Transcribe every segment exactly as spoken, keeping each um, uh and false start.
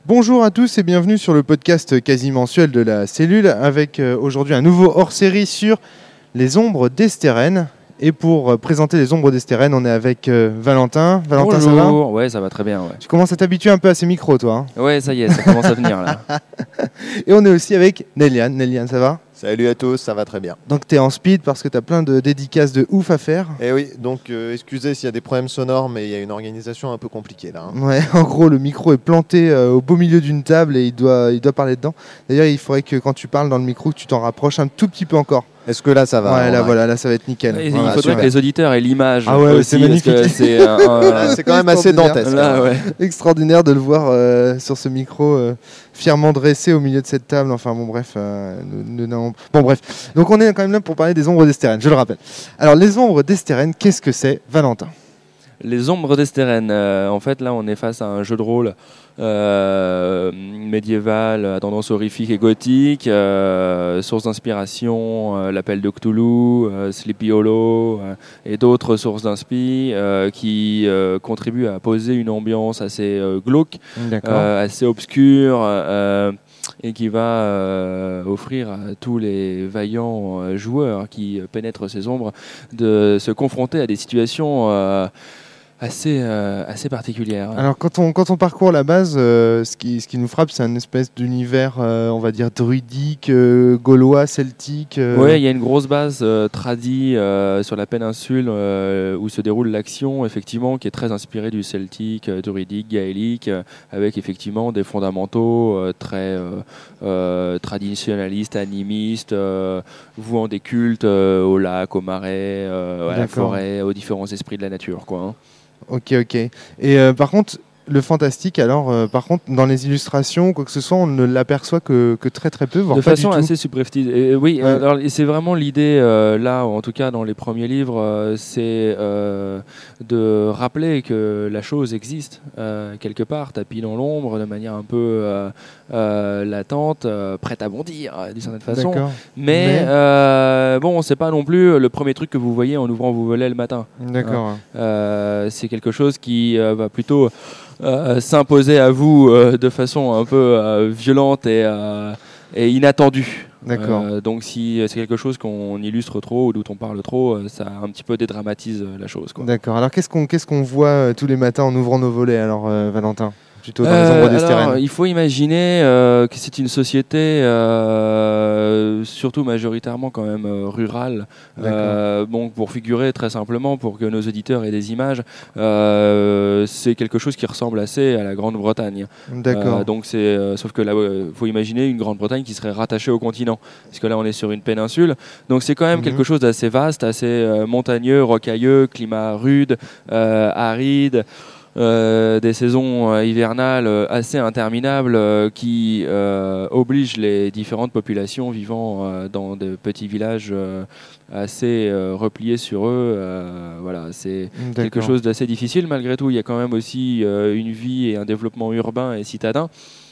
Bonjour à tous et bienvenue sur le podcast quasi mensuel de la Cellule avec euh, aujourd'hui un nouveau hors-série sur les ombres d'Estérène. Et pour euh, présenter les ombres d'Estérène, on est avec euh, Valentin. Valentin, Bonjour. ça va ? Ouais, ça va très bien. Ouais. Tu commences à t'habituer un peu à ces micros, toi. Hein. Ouais, ça y est, ça commence à venir là. Et on est aussi avec Néliane. Néliane, ça va ? Salut à tous, ça va très bien. Donc tu es en speed parce que tu as plein de dédicaces de ouf à faire. Et oui, donc euh, excusez s'il y a des problèmes sonores, mais il y a une organisation un peu compliquée là. Hein. Ouais, en gros, le micro est planté euh, au beau milieu d'une table et il doit, il doit parler dedans. D'ailleurs, il faudrait que quand tu parles dans le micro, que tu t'en rapproches un tout petit peu encore. Est-ce que là ça va ? Ouais, là, voilà, là ça va être nickel. Et Voilà, il faudrait super. que les auditeurs aient l'image. Ah ouais, aussi, c'est magnifique. parce que c'est, un, un, Là, c'est quand même assez dantesque. Là, ouais. Extraordinaire de le voir euh, sur ce micro euh, fièrement dressé au milieu de cette table. Enfin bon bref, euh, nous, nous n'avons- bon bref. Donc on est quand même là pour parler des ombres d'Estérène, je le rappelle. Alors les ombres d'Estérène, qu'est-ce que c'est, Valentin ? Les ombres d'Estérène. Euh, en fait, là, on est face à un jeu de rôle euh, médiéval à tendance horrifique et gothique. Euh, source d'inspiration, euh, l'appel de Cthulhu, euh, Sleepy Hollow euh, et d'autres sources d'inspi euh, qui euh, contribuent à poser une ambiance assez euh, glauque, euh, assez obscure. Euh, et qui va euh, offrir à tous les vaillants euh, joueurs qui euh, pénètrent ces ombres de se confronter à des situations euh, assez, euh, assez particulières. Alors quand on, quand on parcourt la base, euh, ce, qui, ce qui nous frappe, c'est un espèce d'univers, euh, on va dire, druidique, euh, gaulois, celtique. Euh... Oui, il y a une grosse base euh, tradie euh, sur la péninsule euh, où se déroule l'action, effectivement, qui est très inspirée du celtique, euh, druidique, gaélique, euh, avec effectivement des fondamentaux euh, très euh, euh, traditionnalistes, animistes, euh, vouant des cultes euh, au lac, au marais, euh, à la forêt, aux différents esprits de la nature, quoi. Hein. Ok, ok. Et euh, par contre, le fantastique, alors, euh, par contre, dans les illustrations, quoi que ce soit, on ne l'aperçoit que, que très très peu, voire de pas façon du tout. assez subreptice. Et, oui, Ouais. alors, et c'est vraiment l'idée, euh, là, en tout cas dans les premiers livres, euh, c'est euh, de rappeler que la chose existe euh, quelque part, tapis dans l'ombre, de manière un peu euh, euh, latente, euh, prête à bondir, euh, d'une certaine façon. D'accord. Mais, Mais- Euh, bon, c'est pas non plus le premier truc que vous voyez en ouvrant vos volets le matin. D'accord. Euh, c'est quelque chose qui euh, va plutôt euh, s'imposer à vous euh, de façon un peu euh, violente et, euh, et inattendue. D'accord. Euh, donc si c'est quelque chose qu'on illustre trop ou dont on parle trop, euh, ça un petit peu dédramatise euh, la chose, quoi. D'accord. Alors qu'est-ce qu'on qu'est-ce qu'on voit euh, tous les matins en ouvrant nos volets, alors, euh, Valentin ? Plutôt dans les Euh, ombres alors, d'Estérène. il faut imaginer euh, que c'est une société, euh, surtout majoritairement quand même euh, rurale. Euh, bon, pour figurer très simplement, pour que nos auditeurs aient des images, euh, c'est quelque chose qui ressemble assez à la Grande-Bretagne. D'accord. Euh, donc c'est, euh, sauf que là, il faut imaginer une Grande-Bretagne qui serait rattachée au continent, parce que là, on est sur une péninsule. Donc c'est quand même Mhm. quelque chose d'assez vaste, assez euh, montagneux, rocailleux, climat rude, euh, aride. Euh, des saisons euh, hivernales euh, assez interminables euh, qui euh, obligent les différentes populations vivant euh, dans de petits villages euh, assez euh, repliés sur eux. Euh, voilà, c'est D'accord. quelque chose d'assez difficile. Malgré tout, il y a quand même aussi euh, une vie et un développement urbain et citadin.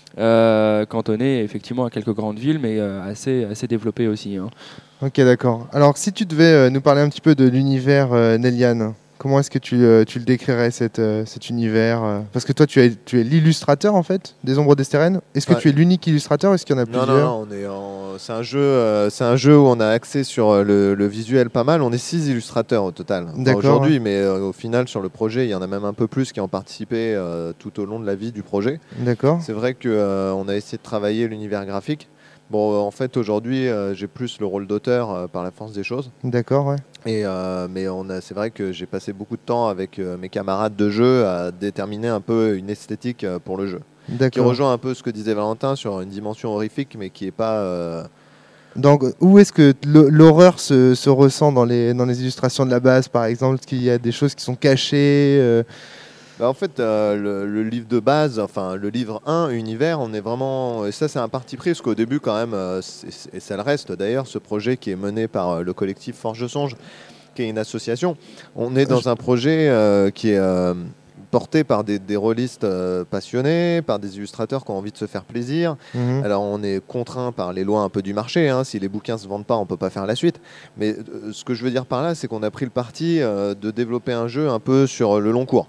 Euh, cantonné effectivement à quelques grandes villes, mais euh, assez, assez développé aussi. Hein. Ok, d'accord. Alors si tu devais euh, nous parler un petit peu de l'univers euh, Néliane, comment est-ce que tu, euh, tu le décrirais, cet, euh, cet univers euh, Parce que toi, tu es, tu es l'illustrateur, en fait, des Ombres d'Estérène. Est-ce que Ouais. tu es l'unique illustrateur ou est-ce qu'il y en a Non, plusieurs ? non, non, on est en... c'est un jeu, euh, c'est un jeu où on a axé sur euh, le, le visuel pas mal. On est six illustrateurs au total Enfin, D'accord, aujourd'hui, ouais. mais euh, au final sur le projet, il y en a même un peu plus qui ont participé euh, tout au long de la vie du projet. D'accord. C'est vrai que euh, on a essayé de travailler l'univers graphique. Bon, euh, en fait, aujourd'hui, euh, j'ai plus le rôle d'auteur euh, par la force des choses. D'accord, ouais. Et euh, mais on a, c'est vrai que j'ai passé beaucoup de temps avec euh, mes camarades de jeu à déterminer un peu une esthétique euh, pour le jeu, qui D'accord. rejoint un peu ce que disait Valentin sur une dimension horrifique, mais qui est pas. Euh... Donc, où est-ce que le- l'horreur se, se ressent dans les, dans les illustrations de la base, par exemple ? Est-ce qu'il y a des choses qui sont cachées euh, Bah, en fait, euh, le, le livre de base, enfin le livre un, Univers, on est vraiment. Et ça, c'est un parti pris, parce qu'au début, quand même, euh, c'est- et ça le reste d'ailleurs, ce projet qui est mené par euh, le collectif Forge de Songe, qui est une association. On est dans un projet euh, qui est euh, porté par des, des rôlistes euh, passionnés, par des illustrateurs qui ont envie de se faire plaisir. mhm. Alors on est contraint par les lois un peu du marché, hein. Si les bouquins se vendent pas, on peut pas faire la suite. Mais euh, ce que je veux dire par là, c'est qu'on a pris le parti euh, de développer un jeu un peu sur le long cours.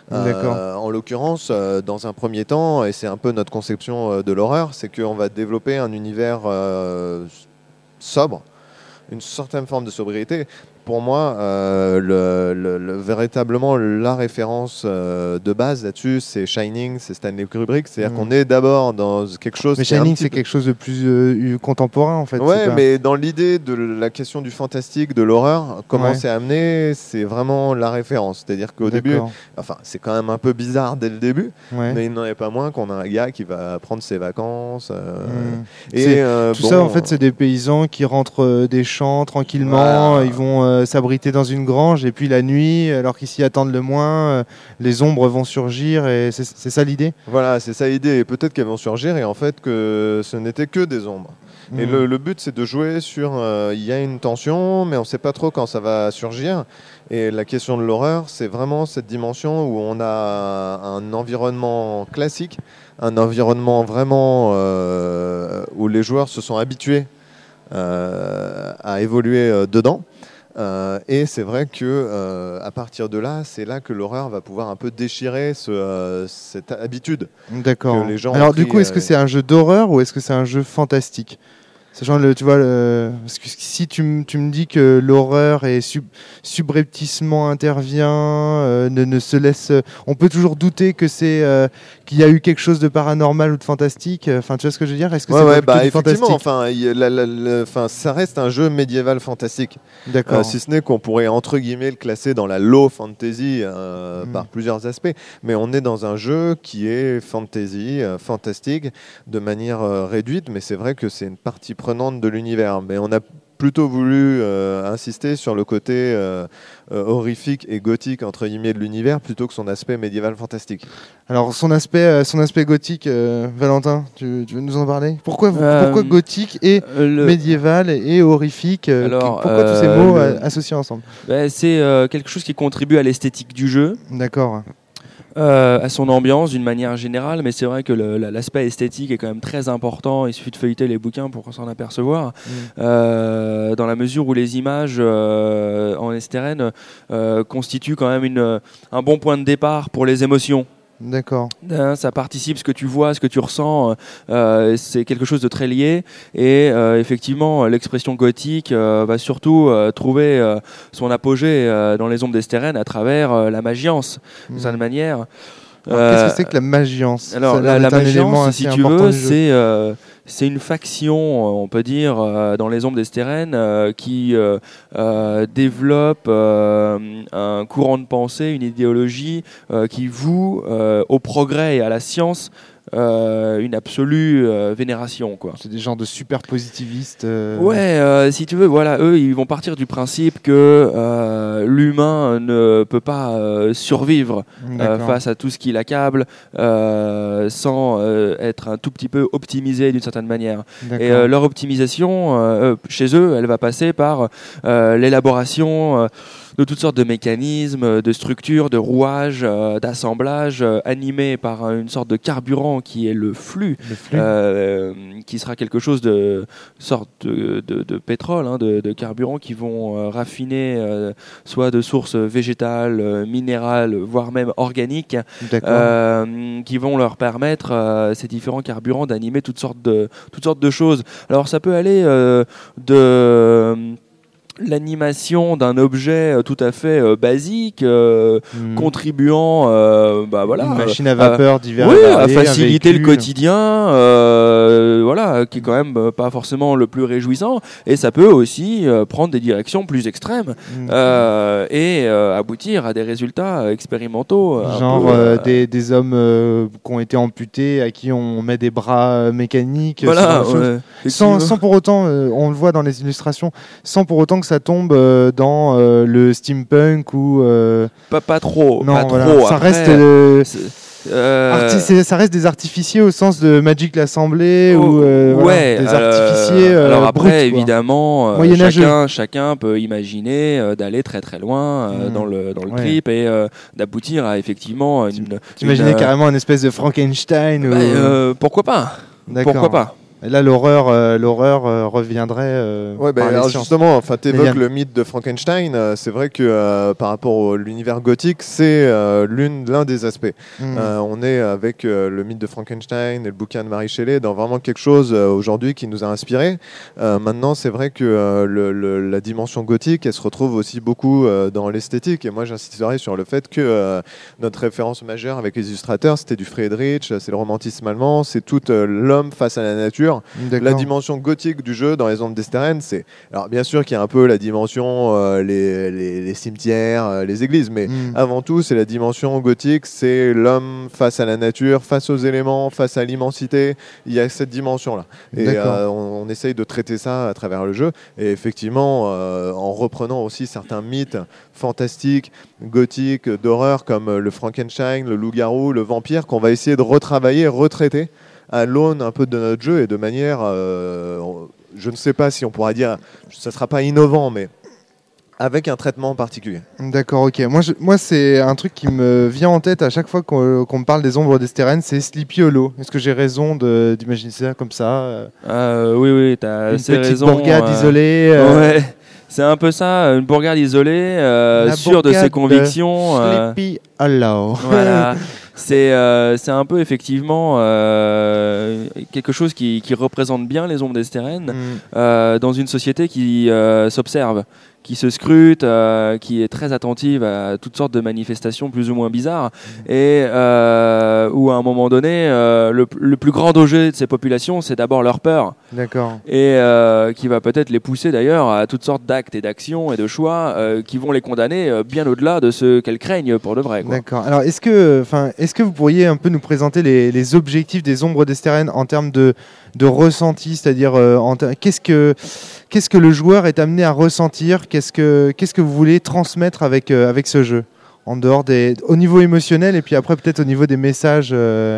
Euh, en l'occurrence, euh, dans un premier temps, et c'est un peu notre conception euh, de l'horreur, c'est qu'on va développer un univers euh, sobre, une certaine forme de sobriété. Pour moi, euh, le, le, le, véritablement la référence euh, de base là-dessus, c'est Shining, c'est Stanley Kubrick. C'est-à-dire mmh. qu'on est d'abord dans quelque chose. Mais Shining, c'est peu... quelque chose de plus euh, contemporain en fait. Ouais, mais dans l'idée de la question du fantastique, de l'horreur, comment ouais. c'est amené, c'est vraiment la référence. C'est-à-dire qu'au D'accord. début, enfin, c'est quand même un peu bizarre dès le début, ouais. mais il n'en est pas moins qu'on a un gars qui va prendre ses vacances. Euh, mmh. et euh, tout bon, ça, en fait, c'est des paysans qui rentrent euh, des champs tranquillement. Voilà. Ils vont euh, s'abriter dans une grange et puis la nuit, alors qu'ils s'y attendent le moins, euh, les ombres vont surgir et c'est, c'est ça l'idée. Voilà, c'est ça l'idée. Et peut-être qu'elles vont surgir et en fait que ce n'était que des ombres. Mmh. Et le, le but, c'est de jouer sur... Il euh, y a une tension, mais on ne sait pas trop quand ça va surgir. Et la question de l'horreur, c'est vraiment cette dimension où on a un environnement classique, un environnement vraiment euh, où les joueurs se sont habitués euh, à évoluer euh, dedans. Euh, et c'est vrai que euh, à partir de là, c'est là que l'horreur va pouvoir un peu déchirer ce, euh, cette habitude. D'accord. Que les gens Alors pris, du coup, est-ce euh... que c'est un jeu d'horreur ou est-ce que c'est un jeu fantastique ? Sachant le, tu vois, le, parce que si tu, m- tu me dis que l'horreur est sub, subrepticement intervient, euh, ne, ne se laisse, on peut toujours douter que c'est euh, qu'il y a eu quelque chose de paranormal ou de fantastique. Enfin, tu vois ce que je veux dire ? Est-ce que ouais, c'est ouais, bah, du effectivement, fantastique ? enfin, y, la, la, la, enfin, ça reste un jeu médiéval fantastique. D'accord. Euh, si ce n'est qu'on pourrait entre guillemets le classer dans la low fantasy euh, mmh. par plusieurs aspects, mais on est dans un jeu qui est fantasy, euh, fantastique, de manière euh, réduite. Mais c'est vrai que c'est une partie prenante de l'univers. Mais on a plutôt voulu euh, insister sur le côté euh, euh, horrifique et gothique entre guillemets de l'univers plutôt que son aspect médiéval fantastique. Alors son aspect, euh, son aspect gothique, euh, Valentin, tu, tu veux nous en parler ? Pourquoi, euh, pourquoi gothique et le... médiéval et horrifique euh, Alors, Pourquoi euh, tous ces mots le... associés ensemble ? bah, C'est euh, quelque chose qui contribue à l'esthétique du jeu. D'accord. Euh, à son ambiance d'une manière générale, mais c'est vrai que le, l'aspect esthétique est quand même très important. Il suffit de feuilleter les bouquins pour s'en apercevoir. Mmh. Euh, dans la mesure où les images euh, en S T R N euh, constituent quand même une, un bon point de départ pour les émotions. D'accord. Hein, ça participe, ce que tu vois, ce que tu ressens, euh, c'est quelque chose de très lié. Et euh, effectivement, l'expression gothique euh, va surtout euh, trouver euh, son apogée euh, dans les ombres d'Estérène à travers euh, la magiance, mmh. d'une certaine manière. Alors, euh, qu'est-ce que c'est que la magiance ? Alors, la, la magiance, si tu veux, c'est, euh, c'est une faction, on peut dire, euh, dans les ombres d'Estérène, euh, qui euh, euh, développe euh, un courant de pensée, une idéologie euh, qui voue euh, au progrès et à la science Euh, une absolue euh, vénération, quoi. C'est des genres de super positivistes. Euh... Ouais, euh, si tu veux, voilà, eux, ils vont partir du principe que euh, l'humain ne peut pas euh, survivre euh, face à tout ce qui l'accable euh, sans euh, être un tout petit peu optimisé d'une certaine manière. D'accord. Et euh, leur optimisation, euh, chez eux, elle va passer par euh, l'élaboration euh, de toutes sortes de mécanismes, de structures, de rouages, euh, d'assemblages, euh, animés par une sorte de carburant qui est le flux, le flux. Euh, qui sera quelque chose de sorte de, de, de pétrole, hein, de, de carburant qui vont euh, raffiner euh, soit de sources végétales, euh, minérales, voire même organiques, euh, qui vont leur permettre euh, ces différents carburants d'animer toutes sortes de toutes sortes de choses. Alors ça peut aller euh, de l'animation d'un objet tout à fait euh, basique, euh, mmh. contribuant, euh, bah voilà, une machine à vapeur, divers oui, variés, à faciliter le quotidien, euh, voilà, qui est quand même pas forcément le plus réjouissant, et ça peut aussi euh, prendre des directions plus extrêmes mmh. euh, et euh, aboutir à des résultats expérimentaux. Genre peu, euh, des, des hommes euh, qui ont été amputés, à qui on met des bras mécaniques, voilà, ouais, sans, sans pour autant, euh, on le voit dans les illustrations, sans pour autant que ça tombe euh, dans euh, le steampunk ou euh... pas pas trop, non, pas voilà. trop. Ça Après, reste euh, euh... Arti- ça reste des artificiers au sens de Magic l'Assemblée, oh, ou euh, ouais, voilà, des euh, artificiers. Euh, alors après, bruts, évidemment, euh, chacun, chacun peut imaginer euh, d'aller très très loin euh, mmh. dans le dans le ouais. trip et euh, d'aboutir à effectivement une. T'imaginer une, carrément une espèce de Frankenstein. Bah, ou... euh, pourquoi pas? D'accord. Pourquoi pas? Et là, l'horreur, euh, l'horreur euh, reviendrait. Euh, Ouais, bah, par les alors sciences. justement, enfin, t'évoques Yann. le mythe de Frankenstein. euh, c'est vrai que euh, par rapport à l'univers gothique, c'est euh, l'une, l'un des aspects. Mm. Euh, on est avec euh, le mythe de Frankenstein et le bouquin de Mary Shelley dans vraiment quelque chose euh, aujourd'hui qui nous a inspiré. Euh, maintenant, c'est vrai que euh, le, le, la dimension gothique, elle se retrouve aussi beaucoup euh, dans l'esthétique. Et moi, j'insisterai sur le fait que euh, notre référence majeure avec les illustrateurs, c'était du Friedrich, c'est le romantisme allemand, c'est tout euh, l'homme face à la nature. La D'accord. dimension gothique du jeu dans les ombres d'Esteren, c'est alors bien sûr qu'il y a un peu la dimension euh, les, les, les cimetières, euh, les églises, mais Mm. avant tout c'est la dimension gothique, c'est l'homme face à la nature, face aux éléments, face à l'immensité. Il y a cette dimension là, et D'accord. euh, on, on essaye de traiter ça à travers le jeu. Et effectivement, euh, en reprenant aussi certains mythes fantastiques, gothiques, d'horreur comme le Frankenstein, le loup-garou, le vampire, qu'on va essayer de retravailler, retraiter à l'aune un peu de notre jeu et de manière, euh, je ne sais pas si on pourra dire, ça ne sera pas innovant, mais avec un traitement particulier. D'accord, ok. Moi, je- moi c'est un truc qui me vient en tête à chaque fois qu'on qu'on me parle des ombres d'Esteren, c'est Sleepy Hollow. Est-ce que j'ai raison de- d'imaginer ça comme ça euh, Euh, oui, oui, t'as Une assez petite raison. bourgade euh, isolée. euh, Ouais, c'est un peu ça, une bourgade isolée, euh, La sûre de bourgade ses de convictions. euh, Sleepy Hollow. Voilà, c'est euh, c'est un peu effectivement euh, quelque chose qui, qui représente bien les ombres d'Esteren Mm. euh, dans une société qui euh, s'observe, qui se scrute, euh, qui est très attentive à toutes sortes de manifestations plus ou moins bizarres, et euh, où à un moment donné, euh, le, le plus grand danger de ces populations, c'est d'abord leur peur, D'accord. et euh, qui va peut-être les pousser d'ailleurs à toutes sortes d'actes et d'actions et de choix euh, qui vont les condamner euh, bien au-delà de ce qu'elles craignent pour de vrai, quoi. D'accord. Alors, est-ce que, enfin, est-ce que vous pourriez un peu nous présenter les, les objectifs des ombres d'Esteren en termes de, de ressenti, c'est-à-dire euh, en ter- qu'est-ce que, qu'est-ce que le joueur est amené à ressentir, qu'est-ce que, qu'est-ce que vous voulez transmettre avec, euh, avec ce jeu, en dehors des, au niveau émotionnel et puis après peut-être au niveau des messages. euh,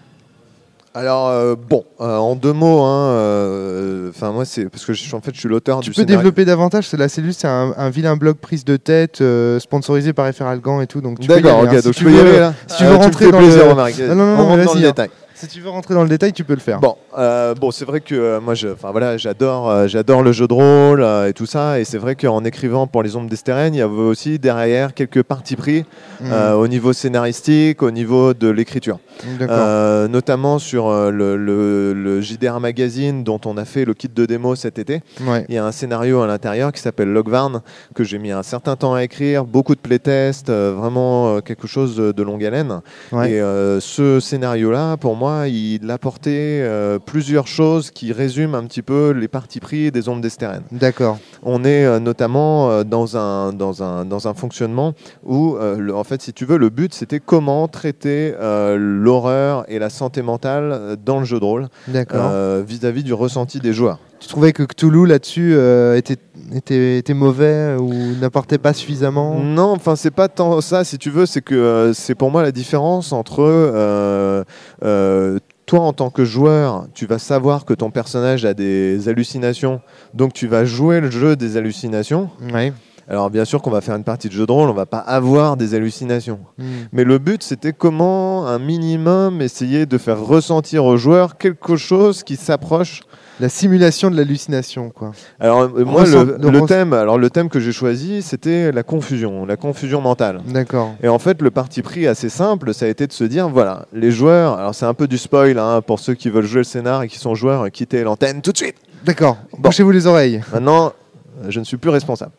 Alors euh, bon, euh, en deux mots, hein, euh, enfin moi c'est parce que je, suis- en fait je suis l'auteur Tu du peux scénario. développer davantage, c'est la cellule, c'est un, un vilain blog prise de tête euh, sponsorisé par F R Algan et tout, donc tu peux y D'accord, aller, ok, hein. Si donc tu je peux y veux- aller là. si tu veux Euh, rentrer me fais dans plaisir, le- Romaric. Ah, non, non, On non, mais rentre dans vas-y, le hein. détail. Si tu veux rentrer dans le détail, tu peux le faire. Bon, euh, bon, c'est vrai que euh, moi, je, enfin voilà, j'adore, euh, j'adore le jeu de rôle euh, et tout ça, et c'est vrai qu'en écrivant pour les Ombres d'Esteren, il y avait aussi derrière quelques partis pris euh, au niveau scénaristique, au niveau de l'écriture, Mm. D'accord. Euh, notamment sur euh, le, le, le J D R Magazine dont on a fait le kit de démo cet été. Ouais. Il y a un scénario à l'intérieur qui s'appelle Logvarn que j'ai mis un certain temps à écrire, beaucoup de playtests, euh, vraiment euh, quelque chose de, de longue haleine. Ouais. Et euh, ce scénario-là, pour moi, il apportait euh, plusieurs choses qui résument un petit peu les partis pris des Ombres d'Esteren. D'accord. On est euh, notamment euh, dans, un, dans, un, dans un fonctionnement où, euh, le- en fait, si tu veux, le but, c'était comment traiter euh, l'horreur et la santé mentale euh, dans le jeu de rôle D'accord. euh, vis-à-vis du ressenti des joueurs. Tu trouvais que Cthulhu là-dessus euh, était, était, était mauvais ou n'apportait pas suffisamment? Non, enfin c'est pas tant ça, si tu veux, c'est que euh, c'est pour moi la différence entre euh, euh, toi en tant que joueur, tu vas savoir que ton personnage a des hallucinations, donc tu vas jouer le jeu des hallucinations. Ouais. Alors bien sûr qu'on va faire une partie de jeu de rôle, on va pas avoir des hallucinations. Mm. Mais le but, c'était comment un minimum essayer de faire ressentir aux joueurs quelque chose qui s'approche. La simulation de l'hallucination, quoi. Alors euh, moi, Ressent- le, de le ress- thème, alors le thème que j'ai choisi, c'était la confusion, la confusion mentale. D'accord. Et en fait, le parti pris assez simple, ça a été de se dire, voilà, les joueurs, alors c'est un peu du spoil hein, pour ceux qui veulent jouer le scénar et qui sont joueurs, euh, quittez l'antenne tout de suite. D'accord. Bon. Bouchez-vous les oreilles. Maintenant, euh, je ne suis plus responsable.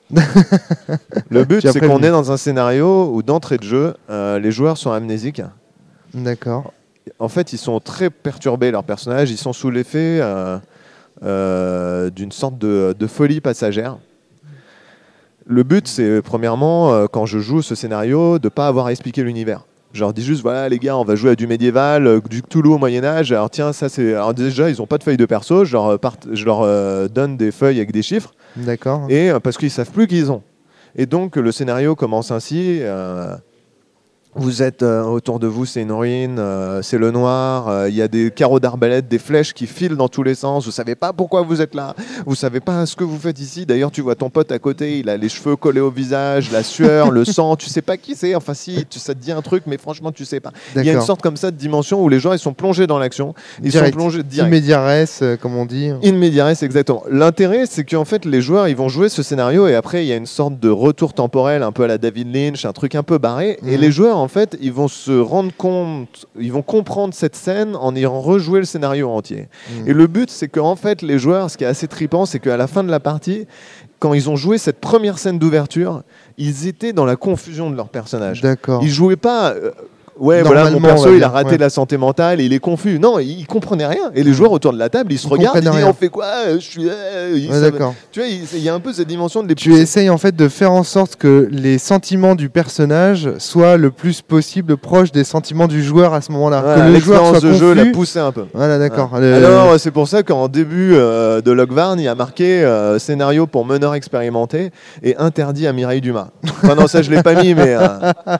Le but, Tu as c'est qu'on prévenu. est dans un scénario où d'entrée de jeu, euh, les joueurs sont amnésiques. D'accord. En fait, ils sont très perturbés, leurs personnages, ils sont sous l'effet euh, euh, d'une sorte de, de folie passagère. Le but, c'est premièrement, euh, quand je joue ce scénario, de ne pas avoir à expliquer l'univers. Je leur dis juste, voilà les gars, on va jouer à du médiéval, euh, du Cthulhu au Moyen-Âge. Alors tiens, ça c'est. Alors déjà, ils n'ont pas de feuilles de perso, je leur, euh, part- je leur euh, donne des feuilles avec des chiffres, D'accord. et, euh, parce qu'ils ne savent plus qui ils ont. Et donc, le scénario commence ainsi. euh, Vous êtes euh, autour de vous, c'est une ruine, euh, c'est le noir, il euh, y a des carreaux d'arbalète, des flèches qui filent dans tous les sens, vous savez pas pourquoi vous êtes là, vous savez pas ce que vous faites ici. D'ailleurs, tu vois ton pote à côté, il a les cheveux collés au visage, la sueur, le sang, tu sais pas qui c'est, enfin si, tu, ça te dit un truc, mais franchement, tu sais pas. Il y a une sorte comme ça de dimension où les gens, ils sont plongés dans l'action, ils direct. sont plongés direct. In media res, euh, comme on dit. In media res, exactement. L'intérêt, c'est qu'en fait, les joueurs, ils vont jouer ce scénario et après, il y a une sorte de retour temporel, un peu à la David Lynch, un truc un peu barré, mmh. et les joueurs, en fait, ils vont se rendre compte, ils vont comprendre cette scène en ayant rejoué le scénario entier. Mmh. Et le but, c'est qu'en fait, les joueurs, ce qui est assez trippant, c'est qu'à la fin de la partie, quand ils ont joué cette première scène d'ouverture, ils étaient dans la confusion de leur personnage. D'accord. Ils jouaient pas... Euh, Ouais, voilà, mon perso, il a raté ouais. de la santé mentale et il est confus. Non, il, il comprenait rien. Et les joueurs autour de la table, ils se ils regardent, ils disent, on fait quoi? Je suis. Euh, ouais, d'accord. Tu vois, il, il y a un peu cette dimension de les. Tu essayes en fait de faire en sorte que les sentiments du personnage soient le plus possible proches des sentiments du joueur à ce moment-là. Voilà, que le joueur soit de confus. Jeu l'a poussé un peu. Voilà, d'accord. Ouais. Le... Alors, c'est pour ça qu'en début euh, de Logvarn, il y a marqué euh, scénario pour meneur expérimenté et interdit à Mireille Dumas. Enfin, non, ça, je l'ai pas mis, mais. Euh...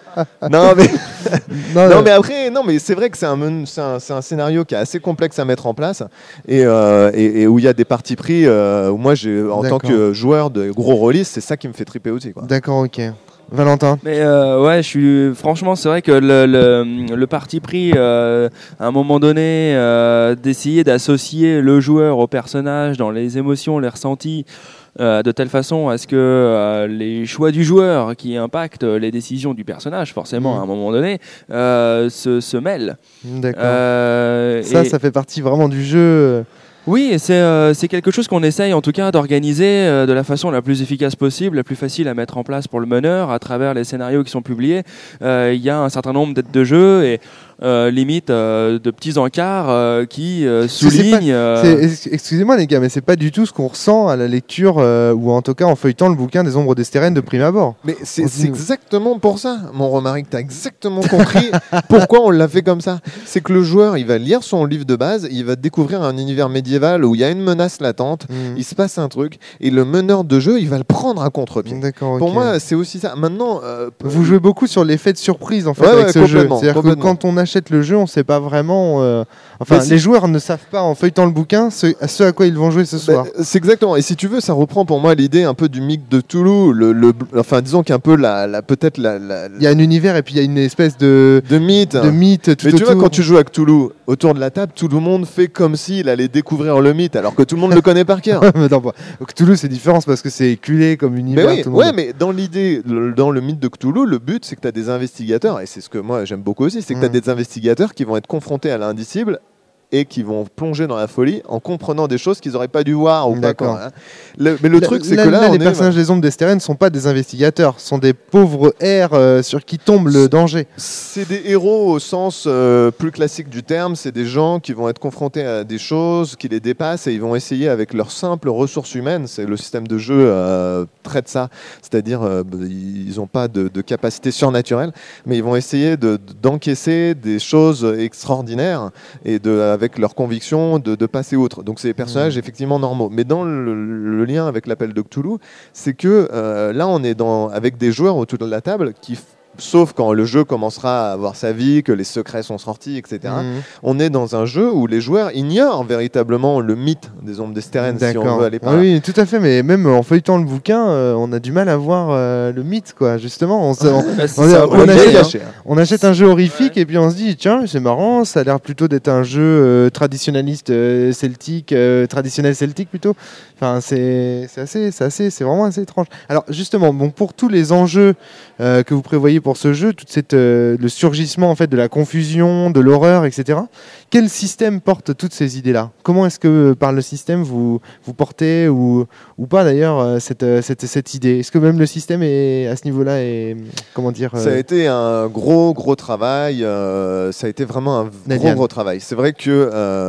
non, mais. non, non mais après, non, mais c'est vrai que c'est un, c'est, un, c'est un scénario qui est assez complexe à mettre en place et, euh, et, et où il y a des partis pris. Euh, où moi, j'ai, en D'accord. tant que joueur de gros rôlistes, c'est ça qui me fait triper aussi, quoi. D'accord, ok. Valentin. Mais euh, ouais, je suis franchement, c'est vrai que le, le, le parti pris euh, à un moment donné euh, d'essayer d'associer le joueur au personnage dans les émotions, les ressentis. Euh, de telle façon à ce que euh, les choix du joueur qui impactent les décisions du personnage, forcément, mmh. à un moment donné, euh, se, se mêlent. D'accord. Euh, ça, et... ça fait partie vraiment du jeu. Oui, c'est, euh, c'est quelque chose qu'on essaye en tout cas d'organiser euh, de la façon la plus efficace possible, la plus facile à mettre en place pour le meneur à travers les scénarios qui sont publiés. Il euh, y a un certain nombre d'aides de jeu et euh, limite euh, de petits encarts euh, qui euh, soulignent... Pas, c'est, excusez-moi les gars, mais c'est pas du tout ce qu'on ressent à la lecture euh, ou en tout cas en feuilletant le bouquin des Ombres d'Estérène de prime abord. Mais c'est, c'est exactement pour ça, mon Romaric, t'as exactement compris pourquoi on l'a fait comme ça. C'est que le joueur, il va lire son livre de base, il va découvrir un univers médiéval où il y a une menace latente, mmh. il se passe un truc, et le meneur de jeu, il va le prendre à contre-pied. D'accord, Pour okay. moi, c'est aussi ça. Maintenant, euh, vous jouez beaucoup sur l'effet de surprise en fait ouais, avec ouais, ce jeu. C'est-à-dire que quand on achète le jeu, on ne sait pas vraiment. Euh... Enfin, Mais les si... joueurs ne savent pas en feuilletant le bouquin ce, ce à quoi ils vont jouer ce soir. Bah, c'est exactement. Et si tu veux, ça reprend pour moi l'idée un peu du mythe de Cthulhu. Le, le, enfin, disons qu'un peu la, la peut-être la, la, la. Il y a un univers et puis il y a une espèce de de mythe. De mythe. Tout Mais tu autour. vois, quand tu joues à Cthulhu autour de la table, tout le monde fait comme s'il allait découvrir le mythe, alors que tout le monde le connaît par cœur. mais non, Cthulhu, c'est différent parce que c'est éculé comme univers. Mais oui, tout le ouais, monde. mais dans l'idée, le, dans le mythe de Cthulhu, le but, c'est que tu as des investigateurs, et c'est ce que moi j'aime beaucoup aussi, c'est que mmh. tu as des investigateurs qui vont être confrontés à l'indicible et qui vont plonger dans la folie en comprenant des choses qu'ils n'auraient pas dû voir ou D'accord. pas. Hein. Le, mais le là, truc, c'est là, que là, là on les est, personnages des Ombres d'Estérène ne sont pas des investigateurs, sont des pauvres airs euh, sur qui tombe le danger. C'est des héros au sens euh, plus classique du terme, c'est des gens qui vont être confrontés à des choses qui les dépassent et ils vont essayer avec leurs simples ressources humaines, c'est le système de jeu euh, traite ça, c'est-à-dire euh, ils n'ont pas de, de capacité surnaturelle, mais ils vont essayer de, d'encaisser des choses extraordinaires et de, avec leurs convictions de, de passer outre. Donc c'est des personnages mmh. effectivement normaux. Mais dans le, le lien avec l'appel de Cthulhu, c'est que euh, là on est dans, avec des joueurs autour de la table qui sauf quand le jeu commencera à avoir sa vie, que les secrets sont sortis, et cetera. Mmh. On est dans un jeu où les joueurs ignorent véritablement le mythe des Ombres d'Estérène, si on veut aller par ah là. Oui, tout à fait, mais même en feuilletant le bouquin, euh, on a du mal à voir euh, le mythe, quoi. Justement, on, se, on, bah, on, on, on, achète, gâché, hein. on achète un jeu horrifique ouais. et puis on se dit, tiens, c'est marrant, ça a l'air plutôt d'être un jeu euh, traditionnaliste euh, celtique, euh, traditionnel celtique plutôt. Enfin, c'est, c'est assez, c'est assez, c'est vraiment assez étrange. Alors justement, bon, pour tous les enjeux euh, que vous prévoyez pour ce jeu, toute cette, euh, le surgissement en fait de la confusion, de l'horreur, et cetera. Quel système porte toutes ces idées-là ? Comment est-ce que par le système vous vous portez ou ou pas d'ailleurs cette cette cette idée ? Est-ce que même le système est à ce niveau-là est comment dire euh... Ça a été un gros gros travail. Euh, ça a été vraiment un Nadiane. gros gros travail. C'est vrai que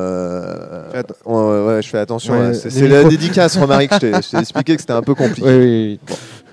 euh, on, ouais, je fais attention. Ouais, là, c'est, c'est la dédicace, Romaric. Je t'ai, je t'ai expliqué que c'était un peu compliqué. Oui, oui, oui. Bon.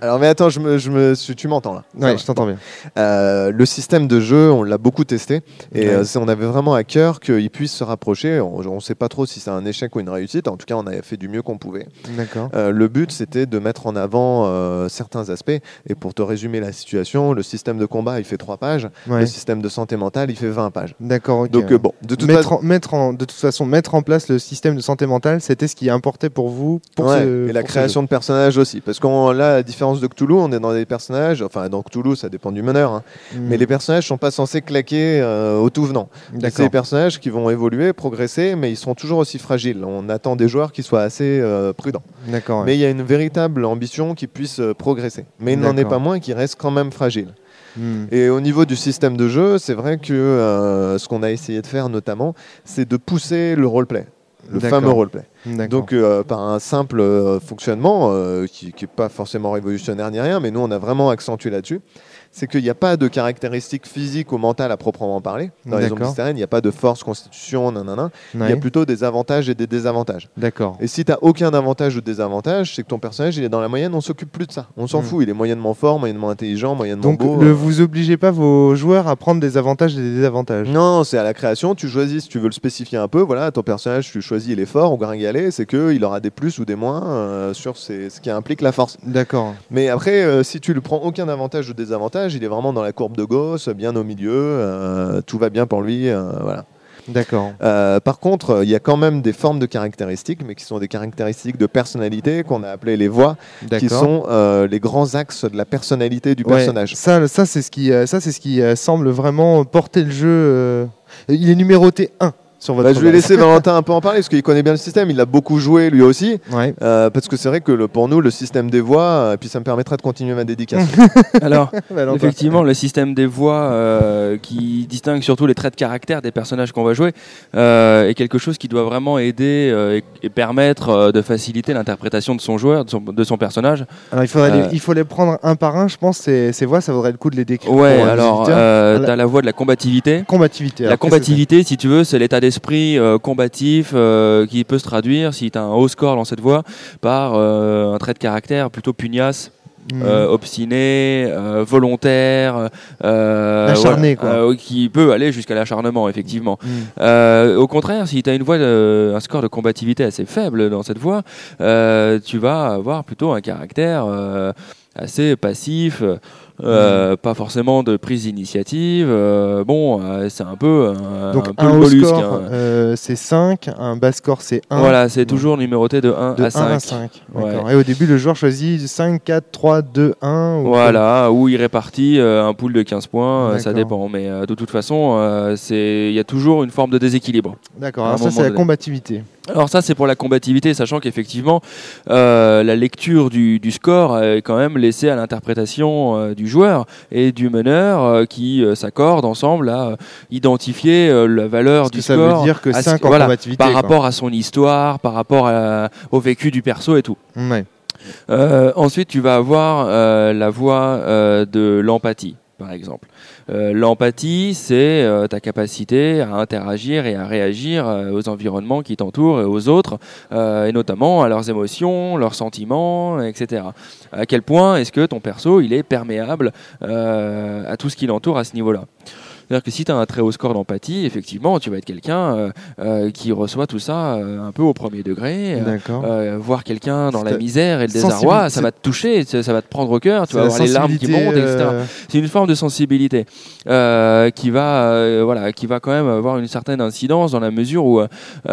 Alors, mais attends, je me, je me, suis- tu m'entends là. Ça Ouais, va. je t'entends bien. Euh, le système de jeu, on l'a beaucoup testé et Ouais. euh, c'est- on avait vraiment à cœur qu'il puisse se rapprocher. On ne sait pas trop si c'est un échec ou une réussite. En tout cas, on avait fait du mieux qu'on pouvait. D'accord. Euh, le but, c'était de mettre en avant euh, certains aspects. Et pour te résumer la situation, le système de combat, il fait trois pages. Ouais. Le système de santé mentale, il fait vingt pages. D'accord, ok. Donc, euh, bon, de toute mettre, façon. en, mettre en, de toute façon, mettre en place le système de santé mentale, c'était ce qui importait pour vous pour Ouais, ce, et la pour ce création de personnages aussi. Parce qu'on là, à la différence de Cthulhu, on est dans des personnages, enfin dans Cthulhu, ça dépend du meneur, hein, jeu. mais les personnages sont pas censés claquer euh, au tout venant. C'est D'accord. des personnages qui vont évoluer, progresser, mais ils seront toujours aussi fragiles. On attend des joueurs qui soient assez euh, prudents. D'accord. ouais. Mais il y a une véritable ambition qu'ils puissent euh, progresser. Mais il n'en est D'accord. pas moins qu'ils restent quand même fragiles. Hmm. Et au niveau du système de jeu, c'est vrai que euh, ce qu'on a essayé de faire notamment, c'est de pousser le roleplay. Le D'accord. fameux roleplay. D'accord. Donc euh, par un simple euh, fonctionnement euh, qui n'est pas forcément révolutionnaire ni rien, mais nous on a vraiment accentué là-dessus, c'est qu'il n'y a pas de caractéristiques physiques ou mentales à proprement parler. Dans les D'accord. zombies stériles, il n'y a pas de force, constitution, nanana. Il y Ouais. a plutôt des avantages et des désavantages. D'accord. Et si tu n'as aucun avantage ou désavantage, c'est que ton personnage il est dans la moyenne, on s'occupe plus de ça. On s'en Mm. fout, il est moyennement fort, moyennement intelligent, moyennement Donc, beau. ne euh. vous obligez pas vos joueurs à prendre des avantages et des désavantages. Non, c'est à la création, tu choisis si tu veux le spécifier un peu. Voilà, ton personnage, tu choisis il est fort ou gringalet, c'est qu'il aura des plus ou des moins euh, sur ses- ce qui implique la force. D'accord. Mais après, euh, si tu ne prends aucun avantage ou désavantage, il est vraiment dans la courbe de Gauss, bien au milieu, euh, tout va bien pour lui. euh, voilà. D'accord. Euh, par contre, il y a quand même des formes de caractéristiques, mais qui sont des caractéristiques de personnalité qu'on a appelées les voix, qui D'accord. sont euh, les grands axes de la personnalité du Ouais, personnage. ça, ça c'est ce qui, euh, ça, c'est ce qui euh, semble vraiment porter le jeu. euh, Il est numéroté un sur votre Bah, je vais base. laisser Valentin un peu en parler, parce qu'il connaît bien le système, il l'a beaucoup joué lui aussi. Ouais. Euh, parce que c'est vrai que le- pour nous, le système des voix, euh, puis ça me permettra de continuer ma dédicace. Alors, Valentin. effectivement, le système des voix euh, qui distingue surtout les traits de caractère des personnages qu'on va jouer euh, est quelque chose qui doit vraiment aider euh, et, et permettre euh, de faciliter l'interprétation de son joueur, de son, de son personnage. Alors il faudrait, Euh, les, il faut les prendre un par un, je pense. Ces, ces voix, ça vaudrait le coup de les décrire. Ouais, pour, euh, les alors, auditeurs. euh, La- t'as la voie de la combativité. Combativité. La alors, qu'est-ce que combativité, si tu veux, c'est l'état d'esprit euh, combatif euh, qui peut se traduire, si tu as un haut score dans cette voie, par euh, un trait de caractère plutôt pugnace, c'est Mhm. euh, obstiné, euh, volontaire, euh, Acharné, voilà, quoi. euh, qui peut aller jusqu'à l'acharnement, effectivement. Mhm. Euh, au contraire, si tu as une voie de- un score de combativité assez faible dans cette voie, euh, tu vas avoir plutôt un caractère euh, assez passif. Euh, pas forcément de prise d'initiative. euh, bon, euh, c'est un peu, euh, Donc un peu un le haut mollusque. score, hein. euh, c'est cinq, un bas score, c'est un. Voilà, c'est toujours numéroté de un De à un cinq. à cinq. Ouais. D'accord. Et au début, le joueur choisit cinq, quatre, trois, deux, un. ou Voilà, où il répartit euh, un pool de quinze points, euh, ça D'accord. dépend. Mais euh, de toute façon, euh, c'est- il y a toujours une forme de déséquilibre. comme- D'accord. à un Alors ça, moment c'est la donné. combativité. Alors ça, c'est pour la combativité, sachant qu'effectivement, euh, la lecture du, du score est quand même laissée à l'interprétation euh, du joueur et du meneur euh, qui euh, s'accordent ensemble à euh, identifier euh, la valeur Parce du que ça score veut dire que à ce- cinq en voilà, combativité. par quoi. rapport à son histoire, par rapport à- au vécu du perso et tout. Ouais. Euh, ensuite, tu vas avoir euh, la voie euh, de l'empathie, par exemple. Euh, l'empathie, c'est euh, ta capacité à interagir et à réagir euh, aux environnements qui t'entourent et aux autres, euh, et notamment à leurs émotions, leurs sentiments, et cetera. À quel point est-ce que ton perso, il est perméable euh, à tout ce qui l'entoure à ce niveau-là? C'est-à-dire que si tu as un très haut score d'empathie, effectivement, tu vas être quelqu'un euh, euh, qui reçoit tout ça euh, un peu au premier degré. euh, D'accord. euh, voir quelqu'un dans la C'est- misère et le sensibil- désarroi, ça c'est- va te toucher, ça, ça va te prendre au cœur, tu C'est vas la avoir les larmes qui sensibilité, montent, et cetera. euh, C'est une forme de sensibilité euh, qui va, euh, voilà, qui va quand même avoir une certaine incidence dans la mesure où,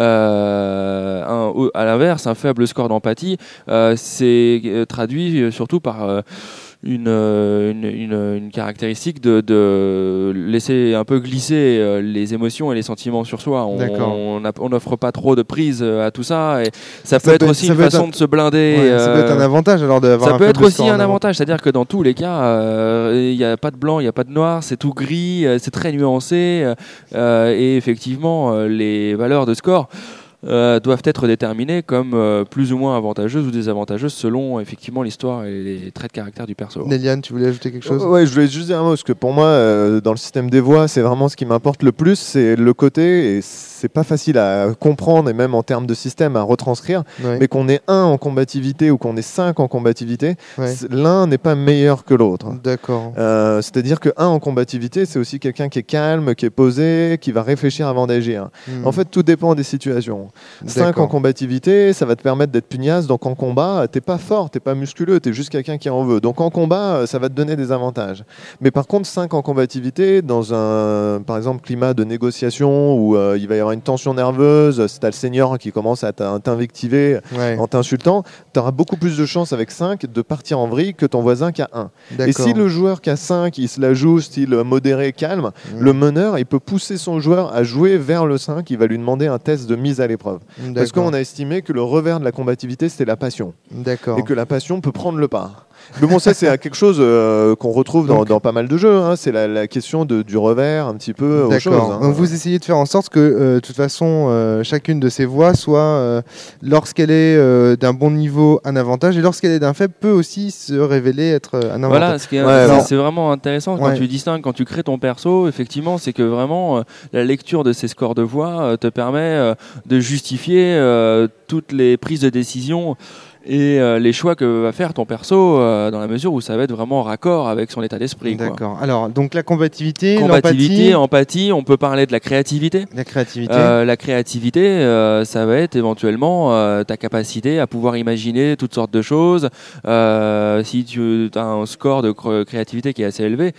euh, un- au- à l'inverse, un faible score d'empathie, euh, c'est euh, traduit surtout par euh, une, euh, une, une, une caractéristique de, de laisser un peu glisser euh, les émotions et les sentiments sur soi. On D'accord. on n'a- on n'offre pas trop de prise euh, à tout ça, et ça, Ça peut peut être être- aussi ça une peut être façon un- de se blinder. ouais, ça peut être un euh, avantage alors d'avoir ça un peut être faible aussi score en un avant. avantage, c'est-à-dire que dans tous les cas, euh, il n'y a pas de blanc, il n'y a pas de noir, c'est tout gris, euh, c'est très nuancé, euh, euh, et effectivement, euh, les valeurs de score euh, doivent être déterminées comme euh, plus ou moins avantageuses ou désavantageuses selon effectivement l'histoire et les traits de caractère du perso. Néliane, tu voulais ajouter quelque chose ? Ouais, je voulais juste dire un mot, parce que pour moi, euh, dans le système des voix, c'est vraiment ce qui m'importe le plus, c'est le côté, et c'est pas facile à comprendre, et même en termes de système à retranscrire, Ouais. mais qu'on ait un en combativité ou qu'on ait cinq en combativité, Ouais. l'un n'est pas meilleur que l'autre. D'accord. Euh, c'est-à-dire que un en combativité, c'est aussi quelqu'un qui est calme, qui est posé, qui va réfléchir avant d'agir. Hmm. En fait, tout dépend des situations. cinq D'accord. en combativité, ça va te permettre d'être pugnace. Donc en combat, t'es pas fort, t'es pas musculeux, t'es juste quelqu'un qui en veut. Donc en combat, ça va te donner des avantages. Mais par contre, cinq en combativité, dans un, par exemple, climat de négociation où euh, il va y avoir une tension nerveuse, si t'as le senior qui commence à t'in- t'invectiver Ouais. en t'insultant, t'auras beaucoup plus de chances avec cinq de partir en vrille que ton voisin qui a un. Et D'accord. si le joueur qui a cinq, il se la joue style modéré, calme, Hmm. le meneur, il peut pousser son joueur à jouer vers le cinq, il va lui demander un test de mise à l'épreuve. Parce D'accord. qu'on a estimé que le revers de la combativité, c'était la passion. D'accord. Et que la passion peut prendre le pas. Mais bon, ça, c'est quelque chose euh, qu'on retrouve dans, Donc- dans pas mal de jeux. Hein. C'est la, la question de, du revers, un petit peu, aux choses. D'accord. hein. Donc vous essayez de faire en sorte que, euh, de toute façon, euh, chacune de ces voix soit, euh, lorsqu'elle est euh, d'un bon niveau, un avantage, et lorsqu'elle est d'un faible, peut aussi se révéler être euh, un avantage. Voilà, ce qui est- Ouais, c'est- alors- c'est vraiment intéressant quand Ouais. tu distingues, quand tu crées ton perso, effectivement, c'est que vraiment euh, la lecture de ces scores de voix euh, te permet euh, de justifier euh, toutes les prises de décision et euh, les choix que va faire ton perso euh, dans la mesure où ça va être vraiment raccord avec son état d'esprit. quoi. D'accord. Alors, donc la combativité, Combativité, l'empathie, empathie, on peut parler de la créativité. la créativité. Euh, la créativité, euh, ça va être éventuellement euh, ta capacité à pouvoir imaginer toutes sortes de choses. Euh, si tu as un score de cr- créativité qui est assez élevé,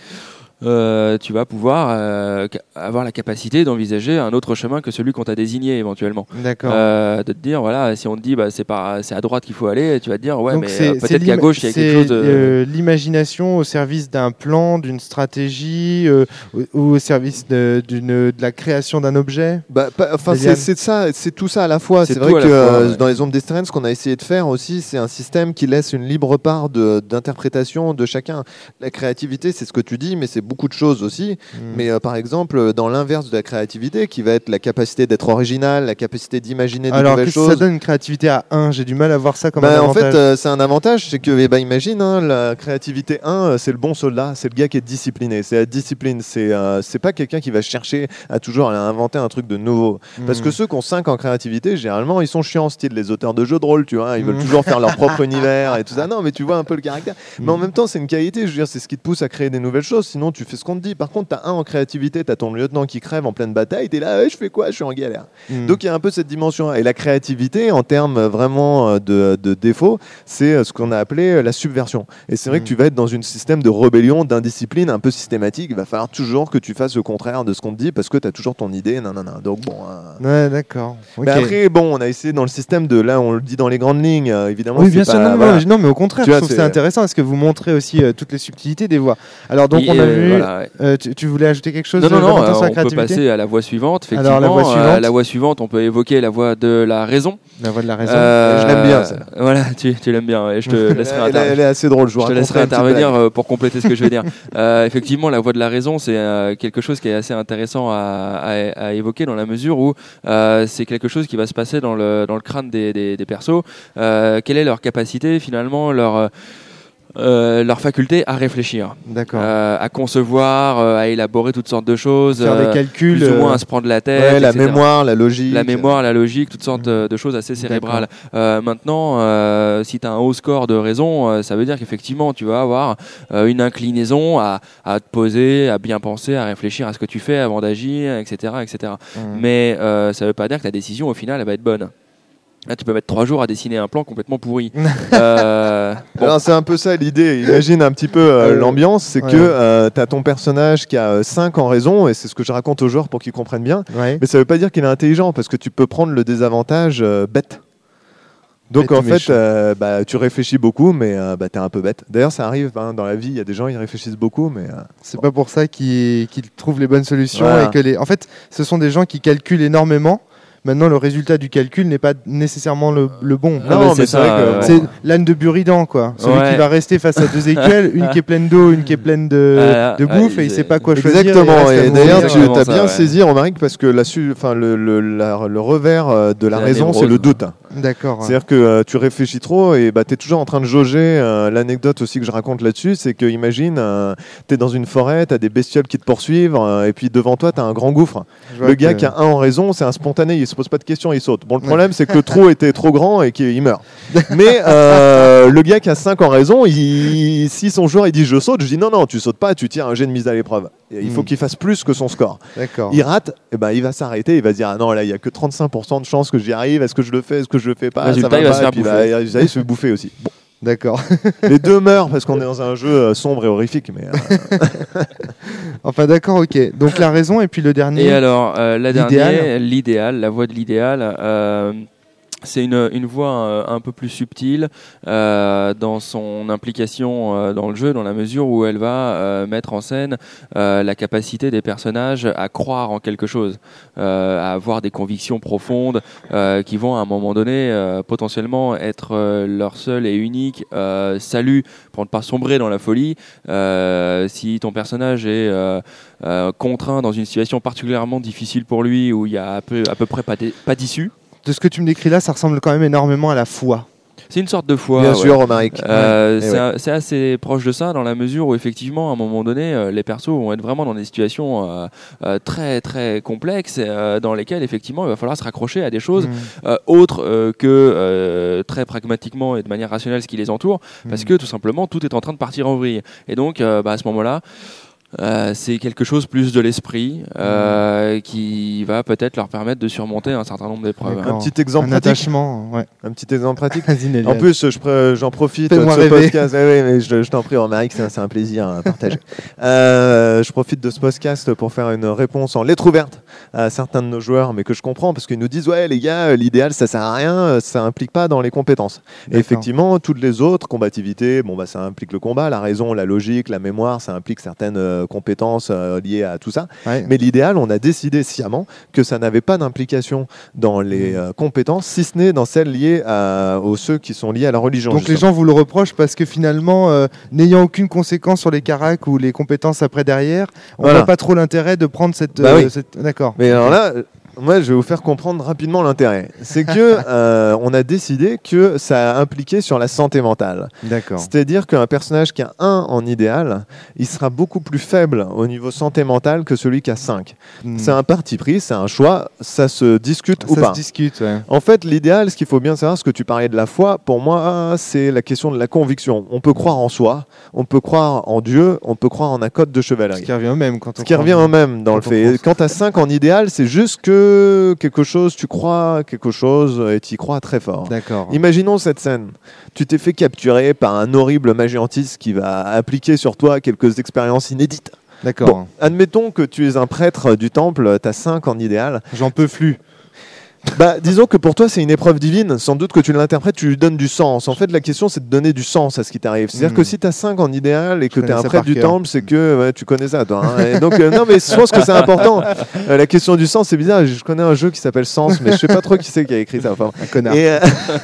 euh, tu vas pouvoir euh, ca- avoir la capacité d'envisager un autre chemin que celui qu'on t'a désigné éventuellement. D'accord. Euh, de te dire, voilà, si on te dit bah, c'est, par, c'est à droite qu'il faut aller, tu vas te dire, ouais, Donc mais c'est- euh, c'est peut-être qu'à l'ima- gauche, il y a quelque c'est, chose de... euh, l'imagination au service d'un plan, d'une stratégie, euh, ou, ou au service de, d'une, de la création d'un objet. Bah, pas- enfin, Léliane. c'est, c'est ça, c'est tout ça à la fois. C'est C'est, tout vrai à que la fois, euh, ouais. dans les ombres d'Esteren, ce qu'on a essayé de faire aussi, c'est un système qui laisse une libre part de, d'interprétation de chacun. La créativité, c'est ce que tu dis, mais c'est beaucoup de choses aussi. Hmm. Mais euh, par exemple, dans l'inverse de la créativité, qui va être la capacité d'être original, la capacité d'imaginer de Alors, nouvelles qu'est-ce que choses. ça donne une créativité à un? J'ai du mal à voir ça comme Bah, un en avantage. fait, euh, c'est un avantage, c'est que, eh ben, imagine, hein, la créativité un, euh, c'est le bon soldat, c'est le gars qui est discipliné, c'est la discipline, c'est euh, c'est pas quelqu'un qui va chercher à toujours aller inventer un truc de nouveau. Parce Hmm. que ceux qui ont cinq en créativité, généralement, ils sont chiants, style les auteurs de jeux de rôle, tu vois, ils veulent Mm. toujours faire leur propre univers et tout ça. Non, mais tu vois un peu le caractère. Mais en même temps, c'est une qualité, je veux dire, c'est ce qui te pousse à créer des nouvelles choses, sinon tu fais ce qu'on te dit. Par contre, t'as un en créativité, t'as ton lieutenant qui crève en pleine bataille, t'es là, ouais, je fais quoi? Je suis en galère. Hmm. Donc il y a un peu cette dimension. Et la créativité, en termes vraiment euh, de, de défaut, c'est euh, ce qu'on a appelé euh, la subversion. Et c'est vrai Mm. que tu vas être dans un système de rébellion, d'indiscipline un peu systématique. Il va falloir toujours que tu fasses le contraire de ce qu'on te dit parce que tu as toujours ton idée. Non, non, non. Donc bon. euh, Ouais, d'accord. Ok. Mais après, bon, on a essayé dans le système de. Là, on le dit dans les grandes lignes, euh, évidemment. Oui, c'est bien sûr. pas- Non, mais voilà. moi, non, mais au contraire, Tu je vois, trouve que c'est- c'est intéressant parce que vous montrez aussi euh, toutes les subtilités des voix. Alors, donc, Et, on a euh, vu. voilà, ouais. euh, tu, tu voulais ajouter quelque chose Non, non, euh, non, Valentin, euh, sur la on peut créativité passer à la voie suivante. Alors, la Effectivement, voie Euh, suivante. la voie suivante, on peut évoquer la voie de la raison. La voix de la raison. Euh, Je l'aime bien, ça. Voilà, tu, tu l'aimes bien. Et je te Elle, laisserai elle- intervenir. elle est assez drôle. Je, vous Je te raconterai laisserai une petite intervenir blague. euh, pour compléter ce que je vais dire. Euh, effectivement, la voie de la raison, c'est euh, quelque chose qui est assez intéressant à, à- à évoquer dans la mesure où euh, c'est quelque chose qui va se passer dans le, dans le crâne des, des, des persos. Euh, quelle est leur capacité, finalement, leur, euh, euh, leur faculté à réfléchir, D'accord. euh, à concevoir, euh, à élaborer toutes sortes de choses, Faire euh, des calculs. plus ou moins euh, à se prendre la tête, Ouais, la et cetera. mémoire, la logique. La mémoire, la logique, toutes sortes euh, de choses assez cérébrales. Euh, maintenant, euh, si tu as un haut score de raison, euh, ça veut dire qu'effectivement, tu vas avoir euh, une inclinaison à, à te poser, à bien penser, à réfléchir à ce que tu fais avant d'agir, et cetera et cetera. Mhm. Mais euh, ça veut pas dire que ta décision, au final, elle va être bonne. Là, tu peux mettre trois jours à dessiner un plan complètement pourri. euh, bon. Alors c'est un peu ça l'idée, imagine un petit peu euh, Euh, l'ambiance, c'est ouais. que tu as ton personnage qui a cinq en raison, et c'est ce que je raconte aux joueurs pour qu'ils comprennent bien, Ouais. mais ça veut pas dire qu'il est intelligent, parce que tu peux prendre le désavantage euh, bête. Donc Bête en ou fait, méchant. euh, bah, tu réfléchis beaucoup, mais euh, bah, tu es un peu bête. D'ailleurs ça arrive hein, dans la vie, il y a des gens ils réfléchissent beaucoup, mais... euh, C'est pas pour ça qu'ils qu'ils trouvent les bonnes solutions Voilà. et que les. En fait, ce sont des gens qui calculent énormément, maintenant le résultat du calcul n'est pas nécessairement le, le bon. Ah Non, bah, mais c'est c'est vrai ça, que- euh, C'est l'âne de Buridan, quoi. Celui Ouais. qui va rester face à deux écuelles, une qui est pleine d'eau, une qui est pleine de, Ah, de ah, bouffe, ah, et il c'est- sait pas quoi choisir. Exactement. il reste à Et mourir. d'ailleurs, tu vraiment as ça, bien ouais. saisi, Romaric, parce que la su- enfin, le, le, la- le revers euh, de la C'est la raison, c'est névrose. le doute. D'accord. ouais. C'est-à-dire que euh, tu réfléchis trop et bah, tu es toujours en train de jauger. euh, L'anecdote aussi que je raconte là-dessus, c'est que imagine, tu es dans une forêt, tu as des bestioles qui te poursuivent, euh, et puis devant toi, tu as un grand gouffre. Je vois Le gars que- qui a un en raison, c'est un spontané, il se pose pas de questions, il saute. Bon, le problème, c'est que le trou était trop grand et qu'il meurt. Mais euh, le gars qui a cinq en raison, il, si son joueur il dit je saute, je dis non, non, tu sautes pas, tu tires un jet de mise à l'épreuve. Et il faut Mm. qu'il fasse plus que son score. D'accord. Il rate, et ben, il va s'arrêter, il va se dire ah non, là, il y a que trente-cinq pour cent de chance que j'y arrive, est-ce que je le fais, est-ce que je le fais pas, Résultat, ça va il va pas, se faire et puis, bouffer. bah, résultat, il se fait bouffer aussi. Bon. D'accord. Les deux meurent parce qu'on est dans un jeu euh, sombre et horrifique, mais euh, Enfin, d'accord, ok. Donc la raison, et puis le dernier. Et alors, euh, la L'idéal. dernière, l'idéal, la voie de l'idéal, euh, c'est une, une voie euh, un peu plus subtile euh, dans son implication euh, dans le jeu, dans la mesure où elle va euh, mettre en scène euh, la capacité des personnages à croire en quelque chose, euh, à avoir des convictions profondes euh, qui vont à un moment donné euh, potentiellement être euh, leur seul et unique euh, salut pour ne pas sombrer dans la folie. Euh, si ton personnage est euh, euh, contraint dans une situation particulièrement difficile pour lui, où il y a à peu, à peu près pas d'é- pas d'issue, De ce que tu me décris là, ça ressemble quand même énormément à la foi. c'est une sorte de foi. bien ouais. sûr, Romaric. Euh, Ouais. c'est Et ouais. un- c'est assez proche de ça dans la mesure où effectivement à un moment donné euh, les persos vont être vraiment dans des situations euh, euh, très très complexes euh, dans lesquelles effectivement il va falloir se raccrocher à des choses Mm. euh, autres euh, que euh, très pragmatiquement et de manière rationnelle ce qui les entoure parce Mm. que tout simplement tout est en train de partir en vrille et donc euh, bah, à ce moment-là euh, c'est quelque chose plus de l'esprit euh, qui va peut-être leur permettre de surmonter un certain nombre d'épreuves. D'accord. Un petit exemple Un pratique. attachement, ouais. Un petit exemple pratique. Vas-y, Néliane. En plus, je pr- j'en profite de Fais-moi ce rêver. podcast. Ouais, ouais, mais je, je t'en prie, Romaric, c'est un, c'est un plaisir à partager. Euh, je profite de ce podcast pour faire une réponse en lettres ouvertes à certains de nos joueurs, mais que je comprends parce qu'ils nous disent ouais, les gars, l'idéal ça sert à rien, ça implique pas dans les compétences. Et D'accord. effectivement, toutes les autres combativité, bon bah ça implique le combat, la raison, la logique, la mémoire, ça implique certaines euh, compétences euh, liées à tout ça. Ouais. Mais l'idéal, on a décidé sciemment que ça n'avait pas d'implication dans les euh, compétences, si ce n'est dans celles liées à, aux ceux qui sont liés à la religion. Donc les justement. gens vous le reprochent parce que finalement, euh, n'ayant aucune conséquence sur les caracs ou les compétences après derrière, on Voilà. voit pas trop l'intérêt de prendre cette. Bah euh, oui. cette- D'accord. Mais alors là, euh, moi, je vais vous faire comprendre rapidement l'intérêt. C'est que euh, on a décidé que ça impliquait sur la santé mentale. D'accord. C'est-à-dire qu'un personnage qui a un en idéal, il sera beaucoup plus faible au niveau santé mentale que celui qui a cinq. Hmm. C'est un parti pris, c'est un choix, ça se discute ou Ça pas. se discute, ouais. En fait, l'idéal, ce qu'il faut bien savoir, ce que tu parlais de la foi, pour moi, c'est la question de la conviction. On peut croire en soi, on peut croire en Dieu, on peut croire en un code de Ce chevalerie. qui revient au même quand on. Ce qui prend- revient au même dans le quand on fait. pense. Quand tu as cinq en idéal, c'est juste que quelque chose, tu crois quelque chose et tu y crois très fort. D'accord. Imaginons cette scène. Tu t'es fait capturer par un horrible magéantiste qui va appliquer sur toi quelques expériences inédites. D'accord. Bon, admettons que tu es un prêtre du temple, tu as cinq en idéal. J'en peux plus. Bah, disons que pour toi, c'est une épreuve divine. Sans doute que tu l'interprètes, tu lui donnes du sens. En fait, la question, c'est de donner du sens à ce qui t'arrive. C'est-à-dire Mm. que si tu as cinq en idéal et que Je tu es connais un ça prêtre par du cœur. temple, c'est que ouais, tu connais ça, toi. hein. Et donc, euh, non, mais je pense que c'est important. Euh, la question du sens, c'est bizarre. Je connais un jeu qui s'appelle Sens, mais je sais pas trop qui c'est qui a écrit ça. Enfin, Un connard. et, euh,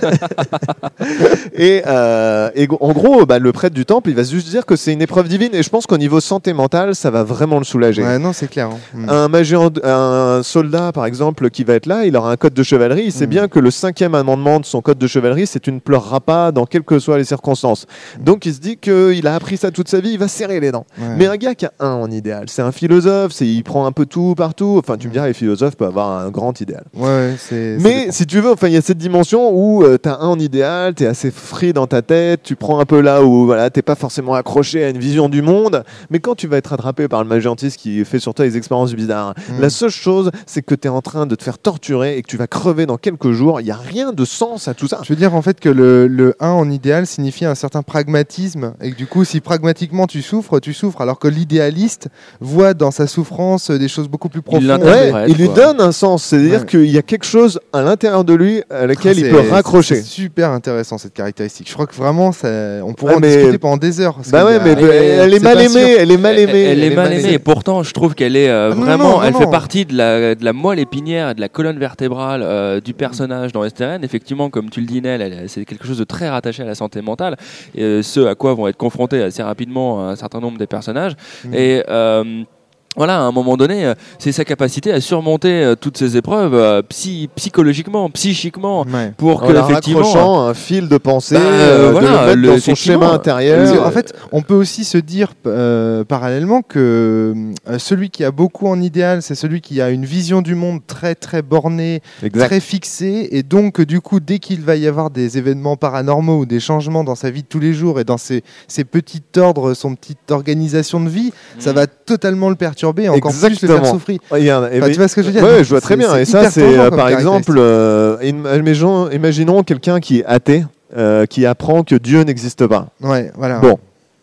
et, euh, et en gros, bah, le prêtre du temple, il va juste dire que c'est une épreuve divine. Et je pense qu'au niveau santé mentale, ça va vraiment le soulager. Ouais, non, c'est clair. hein. Hmm. Un, magéant- un soldat, par exemple, qui va être là, il aura un code de chevalerie. Il sait Mm. bien que le cinquième amendement de son code de chevalerie, c'est tu ne pleureras pas dans quelles que soient les circonstances. Donc il se dit qu'il a appris ça toute sa vie, il va serrer les dents. Ouais. Mais un gars qui a un en idéal, c'est un philosophe, c'est, il prend un peu tout partout. Enfin, tu me diras, les philosophes peuvent avoir un grand idéal. Ouais, ouais, c'est. Mais si tu veux, enfin, il y a cette dimension où tu as un en idéal, tu es assez free dans ta tête, tu prends un peu là où voilà, tu pas forcément accroché à une vision du monde, mais quand tu vas être attrapé par le magéantiste qui fait sur toi des expériences bizarres, Mm. la seule chose, c'est que tu es en train de te faire torturer et que tu vas crever dans quelques jours. Il n'y a rien de sens à tout ça. Je veux dire en fait que le, le un en idéal signifie un certain pragmatisme et que du coup si pragmatiquement tu souffres, tu souffres alors que l'idéaliste voit dans sa souffrance euh, des choses beaucoup plus profondes. l'interprète. Et- Ouais, il lui quoi. donne un sens, c'est-à-dire Ouais. qu'il y a quelque chose à l'intérieur de lui à laquelle il C'est- peut c'est- raccrocher. C'est super intéressant cette caractéristique. Je crois que vraiment ça, on pourrait Ouais, en mais- discuter pendant des heures. parce Bah qu'il ouais, y a- mais mais elle est c'est mal pas aimée, sûr. elle est mal Elle, aimée. elle est mal aimée et pourtant je trouve qu'elle est euh, Ah non, vraiment, non, elle non, fait non. partie de la, de la moelle épinière et de la colonne vertébrale morale euh, du personnage dans S T R N, effectivement, comme tu le dis, Nel, elle, c'est quelque chose de très rattaché à la santé mentale, et euh, ce à quoi vont être confrontés assez rapidement un certain nombre des personnages. Mmh. Et euh, voilà, à un moment donné, c'est sa capacité à surmonter euh, toutes ces épreuves euh, psy- psychologiquement, psychiquement, ouais. pour en que la effectivement raccrochant un fil de pensée, bah, euh, voilà, de le mettre le, dans son schéma intérieur. En fait, on peut aussi se dire euh, parallèlement que euh, celui qui a beaucoup en idéal, c'est celui qui a une vision du monde très très bornée, exact. très fixée, et donc du coup, dès qu'il va y avoir des événements paranormaux ou des changements dans sa vie de tous les jours et dans ses, ses petits ordres, son petite organisation de vie, mmh. ça va totalement le perturber, et encore Exactement. plus le faire souffrir. Regarde, enfin, tu vois ce que je veux dire? Ouais, je vois très c'est, bien. c'est et ça, c'est euh, par exemple, euh, euh, imaginons, imaginons quelqu'un qui est athée, euh, qui apprend que Dieu n'existe pas. Ouais, voilà. Bon.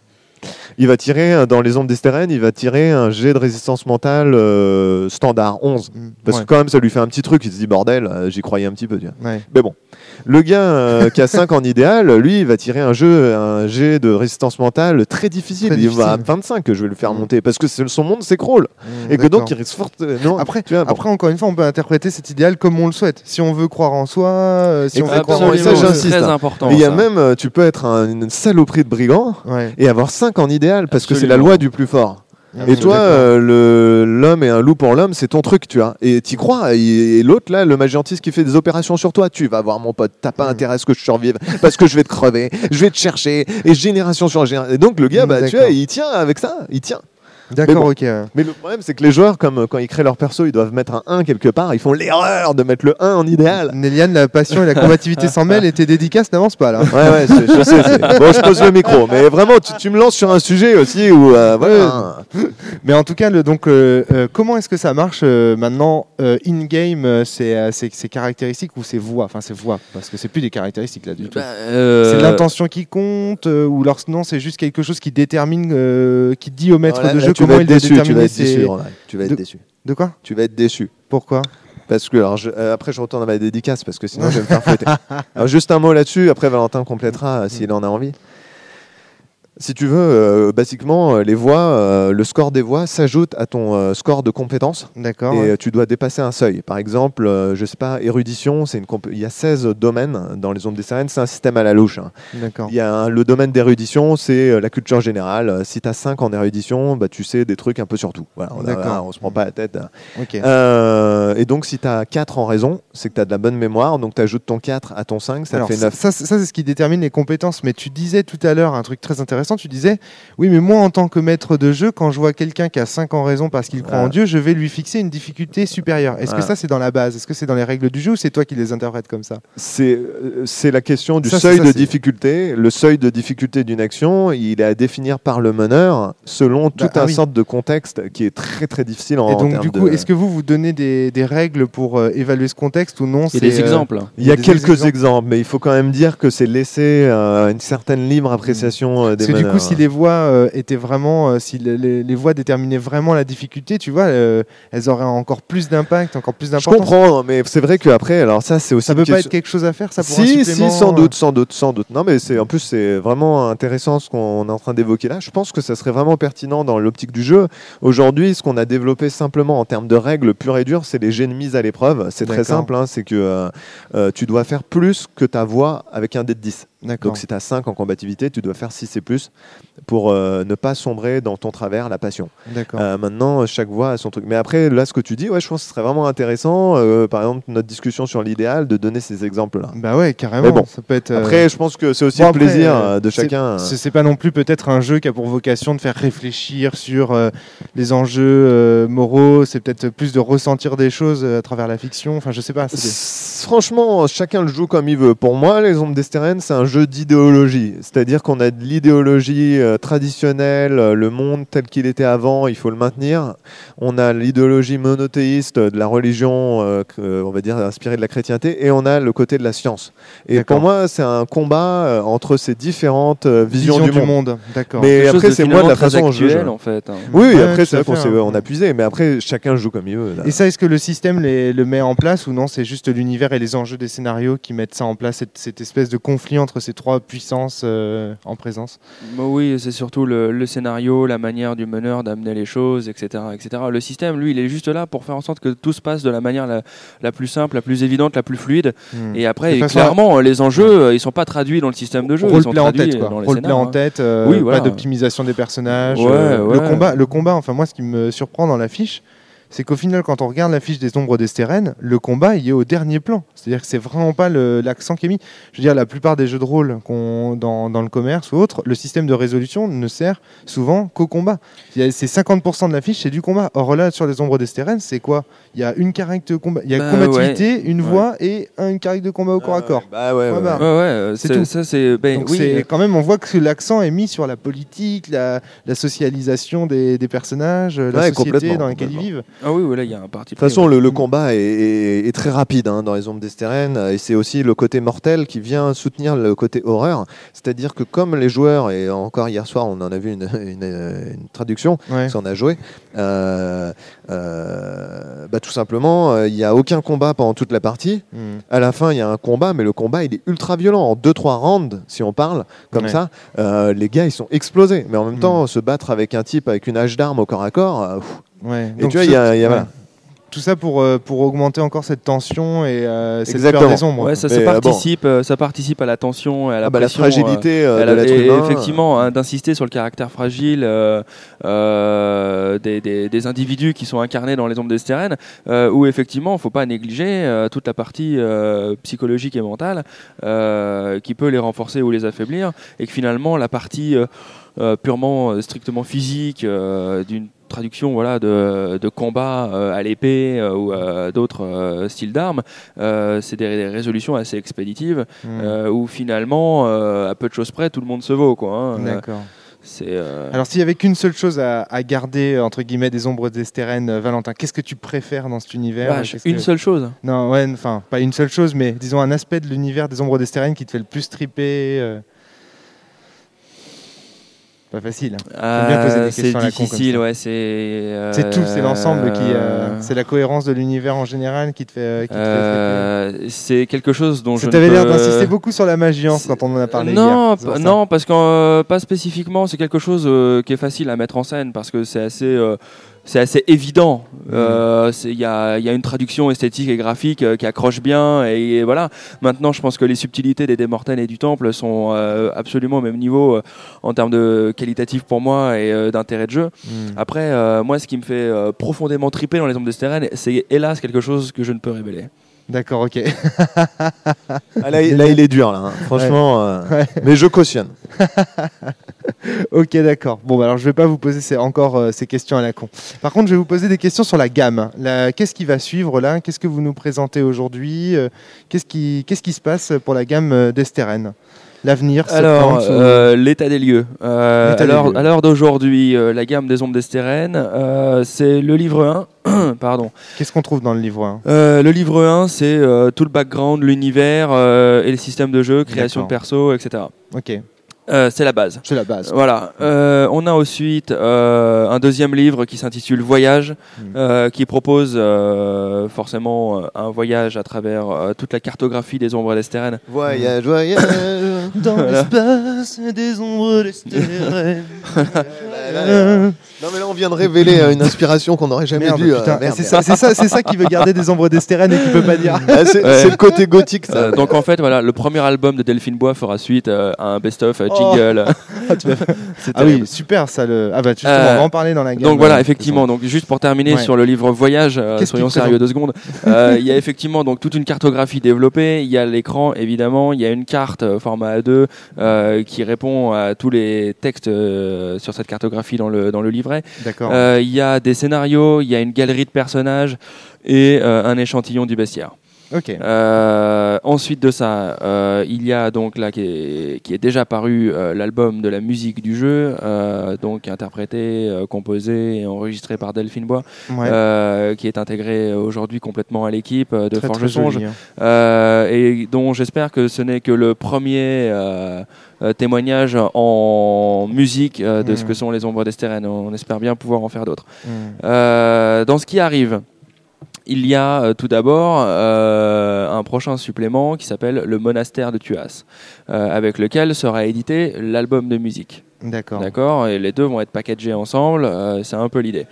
Il va tirer, dans les ondes d'S T R N, il va tirer un jet de résistance mentale euh, standard, onze. Mmh, Parce ouais. que quand même, ça lui fait un petit truc, il se dit, bordel, euh, j'y croyais un petit peu. Tu vois. Ouais. Mais bon, le gars euh, qui a cinq en idéal, lui, il va tirer un, jeu, un jet de résistance mentale très difficile. Très il difficile. va à vingt-cinq que je vais le faire mmh. monter, parce que son monde s'écroule. Mmh, et que donc, il risque fort... Non, après, tu vois, après bon. encore une fois, on peut interpréter cet idéal comme on le souhaite. Si on veut croire en soi, euh, si et on veut croire en soi, ça, j'insiste. C'est très important. Il y a même, tu peux être un, une saloperie de brigand ouais. et avoir cinq en idéal, parce Absolument. que c'est la loi du plus fort. Ah, et toi, euh, le, l'homme et un loup pour l'homme, c'est ton truc, tu vois. Et t'y crois. Et, et l'autre, là, le magentiste qui fait des opérations sur toi, tu vas voir mon pote, t'as pas mmh. intérêt à ce que je survive parce que je vais te crever, je vais te chercher, et génération sur génération. Et donc, le gars, mmh, bah, tu vois, il tient avec ça, il tient. D'accord, mais bon, ok. Mais le problème, c'est que les joueurs, comme quand ils créent leur perso, ils doivent mettre un un quelque part. Ils font l'erreur de mettre le un en idéal. Néliane, la passion et la combativité s'en mêlent et tes dédicaces n'avancent pas là. Ouais, ouais, je, je sais. C'est... Bon, je pose le micro. Mais vraiment, tu, tu me lances sur un sujet aussi où. Euh, voilà. Mais en tout cas, le, donc, euh, euh, comment est-ce que ça marche euh, maintenant euh, in-game euh, c'est, euh, c'est, c'est caractéristiques ou c'est voix? Enfin, c'est voix. Parce que c'est plus des caractéristiques là du tout. Bah, euh... C'est l'intention qui compte euh, ou alors non, c'est juste quelque chose qui détermine, euh, qui dit au maître voilà, de là, jeu comment il doit déçu, déterminer. Tu vas être déçu. Tu vas être de... déçu. De quoi? Tu vas être déçu. Pourquoi? Parce que, alors, je, euh, après, je retourne à ma dédicace parce que sinon, je vais me faire fouetter. Alors, juste un mot là-dessus. Après, Valentin complétera euh, s'il en a envie. Si tu veux, euh, basiquement, euh, les voix, euh, le score des voix s'ajoute à ton euh, score de compétences. D'accord. Et ouais. euh, tu dois dépasser un seuil. Par exemple, euh, je sais pas, érudition, c'est une comp- il y a seize domaines dans les ondes des sirènes, c'est un système à la louche. Hein. D'accord. Il y a un, le domaine d'érudition, c'est euh, la culture générale. Euh, si tu as cinq en érudition, bah, tu sais des trucs un peu sur tout. Voilà, on, a, on se prend pas la tête. Okay. Euh, et donc, si tu as quatre en raison, c'est que tu as de la bonne mémoire. Donc, tu ajoutes ton quatre à ton cinq, ça Alors, fait neuf. Ça, ça, ça, c'est ce qui détermine les compétences. Mais tu disais tout à l'heure un truc très intéressant. Tu disais... Oui, mais moi, en tant que maître de jeu, quand je vois quelqu'un qui a cinq en raison parce qu'il croit ah. en Dieu, je vais lui fixer une difficulté supérieure. Est-ce ah. que ça, c'est dans la base? Est-ce que c'est dans les règles du jeu ou c'est toi qui les interprètes comme ça? C'est, euh, c'est la question du ça, seuil ça, de c'est... difficulté. Le seuil de difficulté d'une action, il est à définir par le meneur selon tout bah, un ah oui. sorte de contexte qui est très très difficile en, Et donc, en du coup, de... est-ce que vous vous donnez des, des règles pour euh, évaluer ce contexte ou non? Il y a des euh... exemples. Il y a, il y a quelques exemples. exemples, mais il faut quand même dire que c'est laissé euh, une certaine libre appréciation euh, des Parce meneurs. que du coup, si les voix euh, étaient vraiment, euh, si les, les, les voix déterminaient vraiment la difficulté, tu vois, euh, elles auraient encore plus d'impact, encore plus d'importance. Je comprends, mais c'est vrai qu'après, alors ça, c'est aussi. Ça peut pas question... être quelque chose à faire, ça pour si, un supplément. Si, sans doute, sans doute, sans doute. Non, mais c'est en plus c'est vraiment intéressant ce qu'on est en train d'évoquer là. Je pense que ça serait vraiment pertinent dans l'optique du jeu. Aujourd'hui, ce qu'on a développé simplement en termes de règles pures et dures, c'est les jets de mise à l'épreuve. C'est D'accord. très simple, hein, c'est que euh, euh, tu dois faire plus que ta voix avec un dé de dix. D'accord. Donc si tu as cinq en combativité, tu dois faire six et plus pour euh, ne pas sombrer dans ton travers, la passion. D'accord. Euh, maintenant, chaque voix a son truc. Mais après, là, ce que tu dis, ouais, je pense que ce serait vraiment intéressant, euh, par exemple, notre discussion sur l'idéal, de donner ces exemples-là. Bah ouais, carrément. Bon, ça peut être, euh... Après, je pense que c'est aussi bon, le après, plaisir euh, de c'est, chacun. C'est, c'est pas non plus peut-être un jeu qui a pour vocation de faire réfléchir sur euh, les enjeux euh, moraux. C'est peut-être plus de ressentir des choses à travers la fiction. Enfin, je sais pas. C'est... Franchement, chacun le joue comme il veut. Pour moi, les Ombres d'S T R N, c'est un jeu d'idéologie. C'est-à-dire qu'on a de l'idéologie euh, traditionnelle, euh, le monde tel qu'il était avant, il faut le maintenir. On a l'idéologie monothéiste de la religion, euh, euh, on va dire inspirée de la chrétienté, et on a le côté de la science. Et D'accord. pour moi, c'est un combat euh, entre ces différentes euh, visions Vision du, du monde. monde. D'accord. Mais Quelque après, c'est moi de la façon dont je joue. En fait, hein. Oui, ouais, après, c'est fait, hein. on a puisé, mais après, chacun joue comme il veut. Là. Et ça, est-ce que le système les, le met en place ou non? C'est juste l'univers et les enjeux des scénarios qui mettent ça en place, cette, cette espèce de conflit entre ces trois puissances euh, en présence. Bah oui, c'est surtout le, le scénario, la manière du meneur d'amener les choses, et cetera, et cetera. Le système, lui, il est juste là pour faire en sorte que tout se passe de la manière la, la plus simple, la plus évidente, la plus fluide. Mmh. Et après, et clairement, les enjeux, ouais. ils sont pas traduits dans le système de jeu. Ils sont Roleplay en traduits tête, quoi. dans les Roleplay scénars, en tête, euh, oui, voilà. Pas d'optimisation des personnages. Ouais, euh, ouais. Le combat, le combat. Enfin, moi, ce qui me surprend dans l'affiche, c'est qu'au final, quand on regarde l'affiche des Ombres d'Estérène, le combat, il est au dernier plan. C'est-à-dire que c'est vraiment pas le, l'accent qui est mis. Je veux dire, la plupart des jeux de rôle qu'on, dans, dans le commerce ou autre, le système de résolution ne sert souvent qu'au combat. Il y a, c'est cinquante pour cent de l'affiche, c'est du combat. Or là, sur les Ombres d'Estérène, c'est quoi ? Il y a une caractère de combat, il y a bah, combativité, ouais. une ouais. voix et une caractère de combat au corps à corps. Bah ouais, ouais, ouais, ouais, c'est, c'est tout. Ça, c'est, ben, Donc oui, c'est euh... quand même, on voit que l'accent est mis sur la politique, la, la socialisation des, des personnages, la ouais, société dans laquelle ils vivent. Ah oui, voilà, il y a un parti. De toute façon, le, le combat est, est, est très rapide hein, dans les Ombres d'Estérène, et c'est aussi le côté mortel qui vient soutenir le côté horreur. C'est-à-dire que comme les joueurs, et encore hier soir, on en a vu une, une, une traduction, ouais. parce qu'on a joué, euh, euh, bah, tout simplement, il n'y a aucun combat pendant toute la partie. Mm. À la fin, il y a un combat, mais le combat, il est ultra violent. En deux trois rounds, si on parle comme ouais. ça, euh, les gars, ils sont explosés. Mais en même mm. temps, se battre avec un type avec une hache d'arme au corps à corps, euh, ouais. et donc, tu vois, il y a... Y a ouais. Tout ça pour, euh, pour augmenter encore cette tension et euh, cette Exactement. peur des ombres. Ouais, ça, ça, participe, bon. ça participe à la tension et à la, ah bah pression, la fragilité euh, euh, de l'être et, humain. Effectivement, hein, d'insister sur le caractère fragile euh, euh, des, des, des individus qui sont incarnés dans les Ombres d'Estérène, euh, où effectivement, il ne faut pas négliger euh, toute la partie euh, psychologique et mentale euh, qui peut les renforcer ou les affaiblir, et que finalement, la partie euh, euh, purement, euh, strictement physique euh, d'une traduction voilà, de, de combat euh, à l'épée euh, ou euh, d'autres euh, styles d'armes, euh, c'est des, des résolutions assez expéditives mmh. euh, où finalement, euh, à peu de choses près, tout le monde se vaut. Quoi, hein. D'accord. C'est, euh... Alors s'il n'y avait qu'une seule chose à, à garder, entre guillemets, des Ombres d'Estérène, euh, Valentin, qu'est-ce que tu préfères dans cet univers ? Vache, Une que... seule chose ? Non, ouais, enfin, pas une seule chose, mais disons un aspect de l'univers des Ombres d'Estérène qui te fait le plus triper euh... Pas facile. Hein. Euh, bien poser des c'est questions difficile, à la con, ouais. C'est, euh, c'est tout, c'est l'ensemble qui, euh, c'est la cohérence de l'univers en général qui te fait. Qui te euh, fait c'est quelque chose dont ça je. T'avais ne l'air peux... d'insister beaucoup sur la magie hein, quand on en a parlé. Non, hier, p- non, parce que euh, pas spécifiquement. C'est quelque chose euh, qui est facile à mettre en scène parce que c'est assez. Euh, C'est assez évident. Il mmh. euh, y, a, y a une traduction esthétique et graphique euh, qui accroche bien. Et, et voilà. Maintenant, je pense que les subtilités des Démortels et du Temple sont euh, absolument au même niveau euh, en termes de qualitatif pour moi et euh, d'intérêt de jeu. Mmh. Après, euh, moi, ce qui me fait euh, profondément triper dans les Ombres d'Estérène, c'est hélas quelque chose que je ne peux révéler. D'accord, ok. ah, là, là, il est dur, là. Hein. Franchement, ouais. Euh, ouais. Mais je cautionne. Ok, d'accord. Bon, bah, alors je vais pas vous poser ces, encore euh, ces questions à la con. Par contre, je vais vous poser des questions sur la gamme. La, qu'est-ce qui va suivre là ? Qu'est-ce que vous nous présentez aujourd'hui ? euh, qu'est-ce qui, qu'est-ce qui se passe pour la gamme euh, d'Estérène ? L'avenir, alors euh, l'état des lieux. Euh, l'état alors, des lieux. À l'heure d'aujourd'hui, euh, la gamme des Ombres d'Estérène, euh, c'est le livre un. Pardon. Qu'est-ce qu'on trouve dans le livre un ? euh, Le livre un, c'est euh, tout le background, l'univers euh, et le système de jeu, création D'accord. de perso, et cetera. Ok. Euh, c'est la base. C'est la base. Voilà. Euh, on a ensuite euh, un deuxième livre qui s'intitule Voyage, mmh. euh, qui propose euh, forcément un voyage à travers euh, toute la cartographie des Ombres d'Estérène. Voyage, voyage dans voilà. l'espace des Ombres d'Estérène. Non mais là on vient de révéler une inspiration qu'on n'aurait jamais merde, dû. Putain, euh, merde, c'est, ça, c'est, ça, c'est ça qui veut garder des Ombres d'Estérène et qui peut pas dire. Ah, c'est, ouais. c'est le côté gothique ça. Euh, donc en fait voilà, le premier album de Delphine Bois fera suite euh, à un best-of euh, jingle. Oh. Ah oui, super ça. Le... Ah bah justement, euh, on va en parler dans la gamme. Donc voilà, effectivement. Donc juste pour terminer ouais. sur le livre Voyage, euh, soyons sérieux deux secondes. Il euh, y a effectivement donc toute une cartographie développée. Il y a l'écran évidemment. Il y a une carte euh, format A deux euh, qui répond à tous les textes euh, sur cette cartographie dans le dans le livret. D'accord. Il euh, y a des scénarios, il y a une galerie de personnages et euh, un échantillon du bestiaire. Okay. Euh, ensuite de ça, euh, il y a donc là qui est, qui est déjà paru euh, l'album de la musique du jeu, euh, donc interprété, euh, composé et enregistré par Delphine Bois, ouais. euh, qui est intégré aujourd'hui complètement à l'équipe euh, de Forge Songe, hein. euh, et dont j'espère que ce n'est que le premier euh, euh, témoignage en musique euh, de mmh. ce que sont les Ombres d'Estérène. On espère bien pouvoir en faire d'autres. Mmh. Euh, dans ce qui arrive. il y a euh, tout d'abord euh, un prochain supplément qui s'appelle Le Monastère de Thuas, euh, avec lequel sera édité l'album de musique. D'accord. D'accord, et les deux vont être packagés ensemble, euh, c'est un peu l'idée.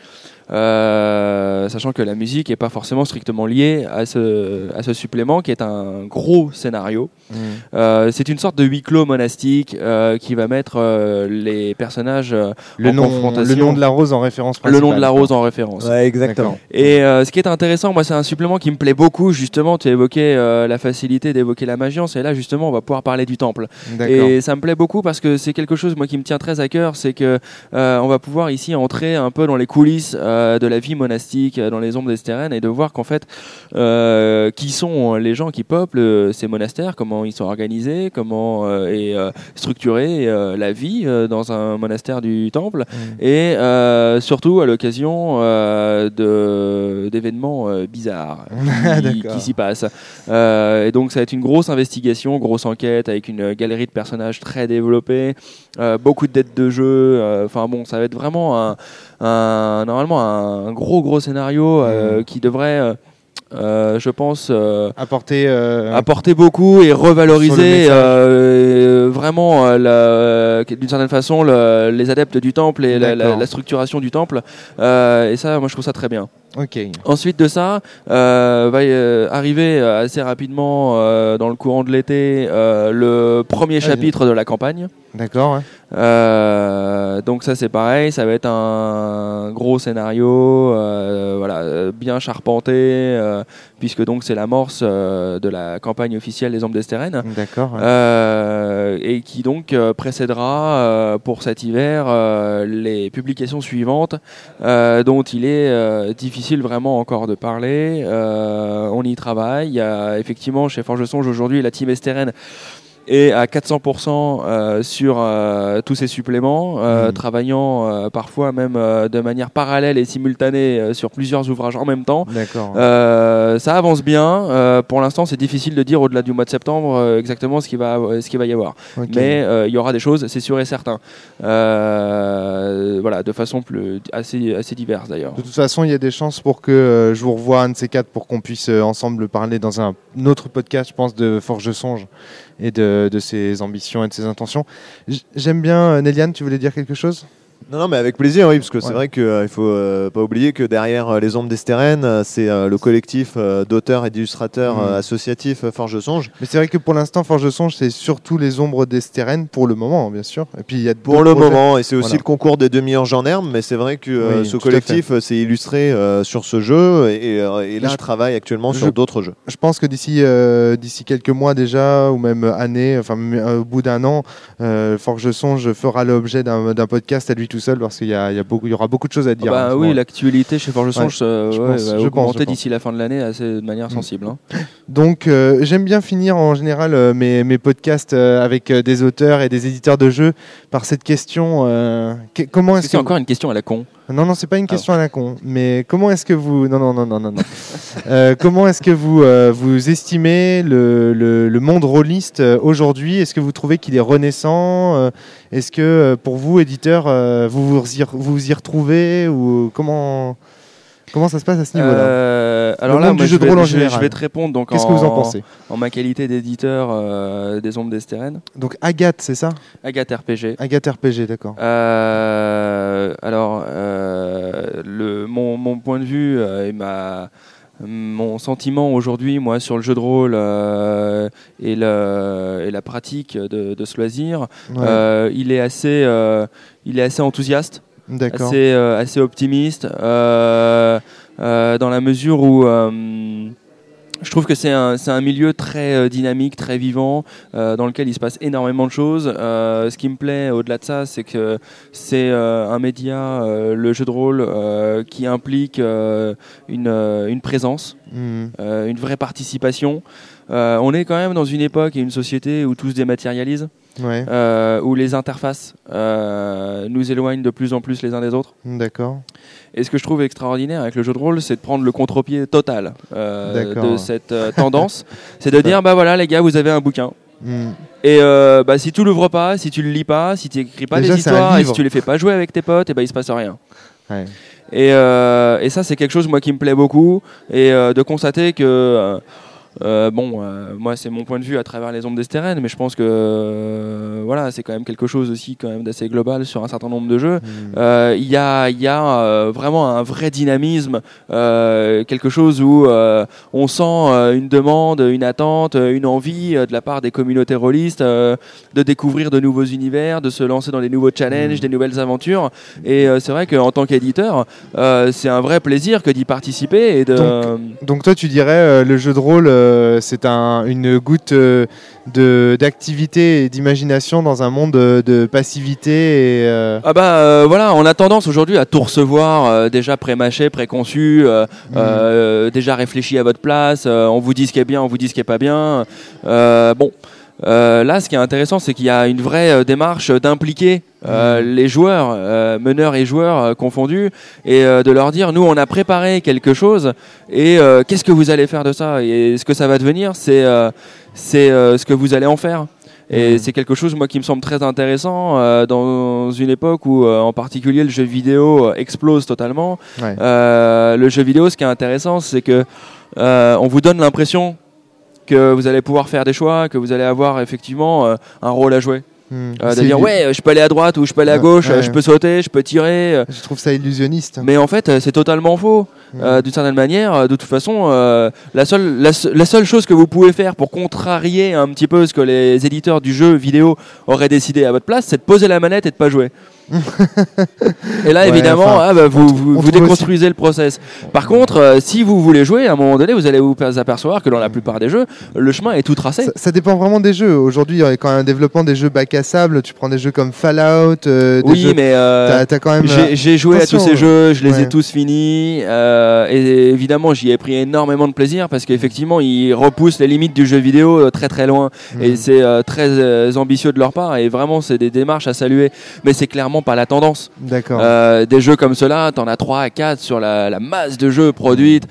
Euh, sachant que la musique n'est pas forcément strictement liée à ce, à ce supplément qui est un gros scénario. Mmh. Euh, c'est une sorte de huis clos monastique euh, qui va mettre euh, les personnages euh, le en nom, confrontation. Le nom de la rose en référence principale. Le nom de la rose en référence. Ouais, exactement. Et euh, ce qui est intéressant, moi, c'est un supplément qui me plaît beaucoup. Justement, tu évoquais euh, la facilité d'évoquer la magiance, et là, justement, on va pouvoir parler du temple. D'accord. Et ça me plaît beaucoup parce que c'est quelque chose, moi, qui me tient très à cœur, c'est que euh, on va pouvoir ici entrer un peu dans les coulisses euh, de la vie monastique, dans les ombres d'Estérène, et de voir qu'en fait, euh, qui sont les gens qui peuplent ces monastères, comment ils sont organisés, comment euh, est euh, structurée euh, la vie euh, dans un monastère du temple, mmh. et euh, surtout à l'occasion euh, de, d'événements euh, bizarres qui, qui s'y passent. Euh, et donc ça va être une grosse investigation, grosse enquête avec une galerie de personnages très développée, euh, beaucoup de dettes de jeu. Enfin euh, bon, ça va être vraiment un, un normalement un gros gros scénario euh, mmh. qui devrait euh, Euh, je pense euh, apporter, euh, apporter beaucoup et revaloriser euh, vraiment euh, la, d'une certaine façon le, les adeptes du temple et la, la, la structuration du temple, euh, et ça moi je trouve ça très bien. Okay. Ensuite de ça, euh, va euh, arriver assez rapidement euh, dans le courant de l'été euh, le premier ah, chapitre de la campagne. D'accord. Ouais. Euh, donc ça c'est pareil, ça va être un gros scénario, euh, voilà, bien charpenté, euh, puisque donc c'est l'amorce euh, de la campagne officielle des Ombres d'Estérène. D'accord. Ouais. Euh, et qui donc euh, précédera euh, pour cet hiver euh, les publications suivantes, euh, dont il est euh, difficile vraiment encore de parler. Euh, on y travaille. Il y a effectivement chez Forge Songe aujourd'hui la team Estérène et à quatre cents pour cent euh, sur euh, tous ces suppléments, euh, mmh. travaillant euh, parfois même euh, de manière parallèle et simultanée euh, sur plusieurs ouvrages en même temps. D'accord. Euh, ça avance bien. Euh, pour l'instant, c'est difficile de dire au-delà du mois de septembre euh, exactement ce qu'il va, euh, ce qu'il va y avoir. Okay. Mais euh, il y aura des choses, c'est sûr et certain. Euh, voilà, de façon plus, assez, assez diverse d'ailleurs. De toute façon, il y a des chances pour que euh, je vous revoie un de ces quatre pour qu'on puisse euh, ensemble parler dans un autre podcast, je pense, de Forge Songe et de, de ses ambitions et de ses intentions. J'aime bien, Néliane, tu voulais dire quelque chose ? Non, non, mais avec plaisir, oui, parce que ouais. c'est vrai qu'il euh, ne faut euh, pas oublier que derrière euh, les Ombres d'Estérène, euh, c'est euh, le collectif euh, d'auteurs et d'illustrateurs mmh. euh, associatifs euh, Forge Songe. Mais c'est vrai que pour l'instant, Forge Songe, c'est surtout les Ombres d'Estérène, pour le moment, bien sûr. Et puis, il y a pour le projets. moment, et c'est aussi voilà. le concours des demi-orges en herbe, mais c'est vrai que euh, oui, ce collectif s'est illustré euh, sur ce jeu, et, et, et là, je travaille actuellement je, sur d'autres jeux. Je pense que d'ici, euh, d'ici quelques mois déjà, ou même années, enfin, euh, au bout d'un an, euh, Forge Songe fera l'objet d'un, d'un podcast à lui tout seul, parce qu'il y a Il y, a beaucoup, il y aura beaucoup de choses à dire. Ah bah hein, oui, moment. L'actualité chez Forge Songe ouais, euh, ouais, pense, va je augmenter pense, d'ici la fin de l'année assez, de manière sensible. Hein. Donc, euh, j'aime bien finir en général euh, mes, mes podcasts euh, avec euh, des auteurs et des éditeurs de jeux par cette question. Euh, que, comment est-ce, est-ce que c'est que encore une question à la con? Non, non, c'est pas une question ah, à la con. Mais comment est-ce que vous, non, non, non, non, non, non. euh, comment est-ce que vous euh, vous estimez le, le, le monde rôliste euh, aujourd'hui? Est-ce que vous trouvez qu'il est renaissant? euh, Est-ce que euh, pour vous, éditeurs, euh, vous vous y, vous y retrouvez ou comment? Comment ça se passe à ce niveau-là euh, Alors là, moi, je, vais, je, je vais te répondre. Donc Qu'est-ce en, que vous en pensez en ma qualité d'éditeur euh, des Ombres d'Estérène. Donc Agathe, c'est ça? Agathe R P G. Agathe R P G, d'accord. Euh, alors, euh, le, mon, mon point de vue euh, et ma... Mon sentiment aujourd'hui, moi, sur le jeu de rôle euh, et, le, et la pratique de, de ce loisir, ouais. euh, il est assez, euh, il est assez enthousiaste. D'accord. Assez, euh, assez optimiste euh, euh, dans la mesure où euh, je trouve que c'est un, c'est un milieu très euh, dynamique, très vivant, euh, dans lequel il se passe énormément de choses. Euh, ce qui me plaît au-delà de ça, c'est que c'est euh, un média, euh, le jeu de rôle, euh, qui implique euh, une, euh, une présence, mmh. euh, une vraie participation. Euh, on est quand même dans une époque et une société où tout se dématérialise. Ouais. Euh, où les interfaces euh, nous éloignent de plus en plus les uns des autres. D'accord. Et ce que je trouve extraordinaire avec le jeu de rôle, c'est de prendre le contre-pied total euh, de cette euh, tendance. C'est de dire, bah voilà les gars, vous avez un bouquin. Mm. Et euh, bah, si tu l'ouvres pas, si tu le lis pas, si tu écris pas Déjà, des histoires et si tu les fais pas jouer avec tes potes, et bah, il se passe rien. Ouais. Et, euh, et ça, c'est quelque chose moi qui me plaît beaucoup, et euh, de constater que euh, Euh, bon, euh, moi c'est mon point de vue à travers les ombres d'Estérène, mais je pense que euh, voilà, c'est quand même quelque chose aussi quand même d'assez global sur un certain nombre de jeux. Il mmh. euh, y a, y a euh, vraiment un vrai dynamisme, euh, quelque chose où euh, on sent euh, une demande, une attente, une envie euh, de la part des communautés rôlistes euh, de découvrir de nouveaux univers, de se lancer dans des nouveaux challenges, mmh. des nouvelles aventures. Et euh, c'est vrai qu'en tant qu'éditeur, euh, c'est un vrai plaisir que d'y participer. Et de... donc, donc toi tu dirais euh, le jeu de rôle Euh, c'est un, une goutte euh, de, d'activité et d'imagination dans un monde de, de passivité et euh... Ah bah euh, voilà, on a tendance aujourd'hui à tout recevoir euh, déjà pré-mâché, préconçu, euh, mmh. euh, déjà réfléchi à votre place, euh, on vous dit ce qui est bien, on vous dit ce qui est pas bien. Euh, bon, euh, là ce qui est intéressant, c'est qu'il y a une vraie euh, démarche d'impliquer Euh, mmh. les joueurs, euh, meneurs et joueurs euh, confondus, et euh, de leur dire nous on a préparé quelque chose et euh, qu'est-ce que vous allez faire de ça, et ce que ça va devenir c'est, euh, c'est euh, ce que vous allez en faire. Et mmh. c'est quelque chose moi qui me semble très intéressant euh, dans une époque où euh, en particulier le jeu vidéo euh, explose totalement. Ouais. Euh, le jeu vidéo, ce qui est intéressant, c'est que euh, on vous donne l'impression que vous allez pouvoir faire des choix, que vous allez avoir effectivement euh, un rôle à jouer. Mmh. Euh, de dire ouais je peux aller à droite ou je peux aller à gauche, ouais, ouais. je peux sauter, je peux tirer. Je trouve ça illusionniste. Mais en fait c'est totalement faux. Mmh. Euh, d'une certaine manière, de toute façon, euh, la seule la, la seule chose que vous pouvez faire pour contrarier un petit peu ce que les éditeurs du jeu vidéo auraient décidé à votre place, c'est de poser la manette et de pas jouer. Et là ouais, évidemment enfin, ah bah, vous, vous, vous déconstruisez aussi le process. Par contre euh, si vous voulez jouer, à un moment donné vous allez vous apercevoir que dans la plupart des jeux le chemin est tout tracé. Ça, ça dépend vraiment des jeux. Aujourd'hui il y a quand même un développement des jeux bac à sable. Tu prends des jeux comme Fallout euh, des oui jeux... mais euh, t'as, t'as quand même j'ai, j'ai joué Attention, à tous ces jeux, je les ouais. ai tous finis euh, et évidemment j'y ai pris énormément de plaisir parce qu'effectivement ils repoussent les limites du jeu vidéo très très loin. mmh. Et c'est euh, très euh, ambitieux de leur part et vraiment c'est des démarches à saluer, mais c'est clairement pas la tendance. D'accord. Euh, des jeux comme ceux-là, t'en as trois à quatre sur la, la masse de jeux produites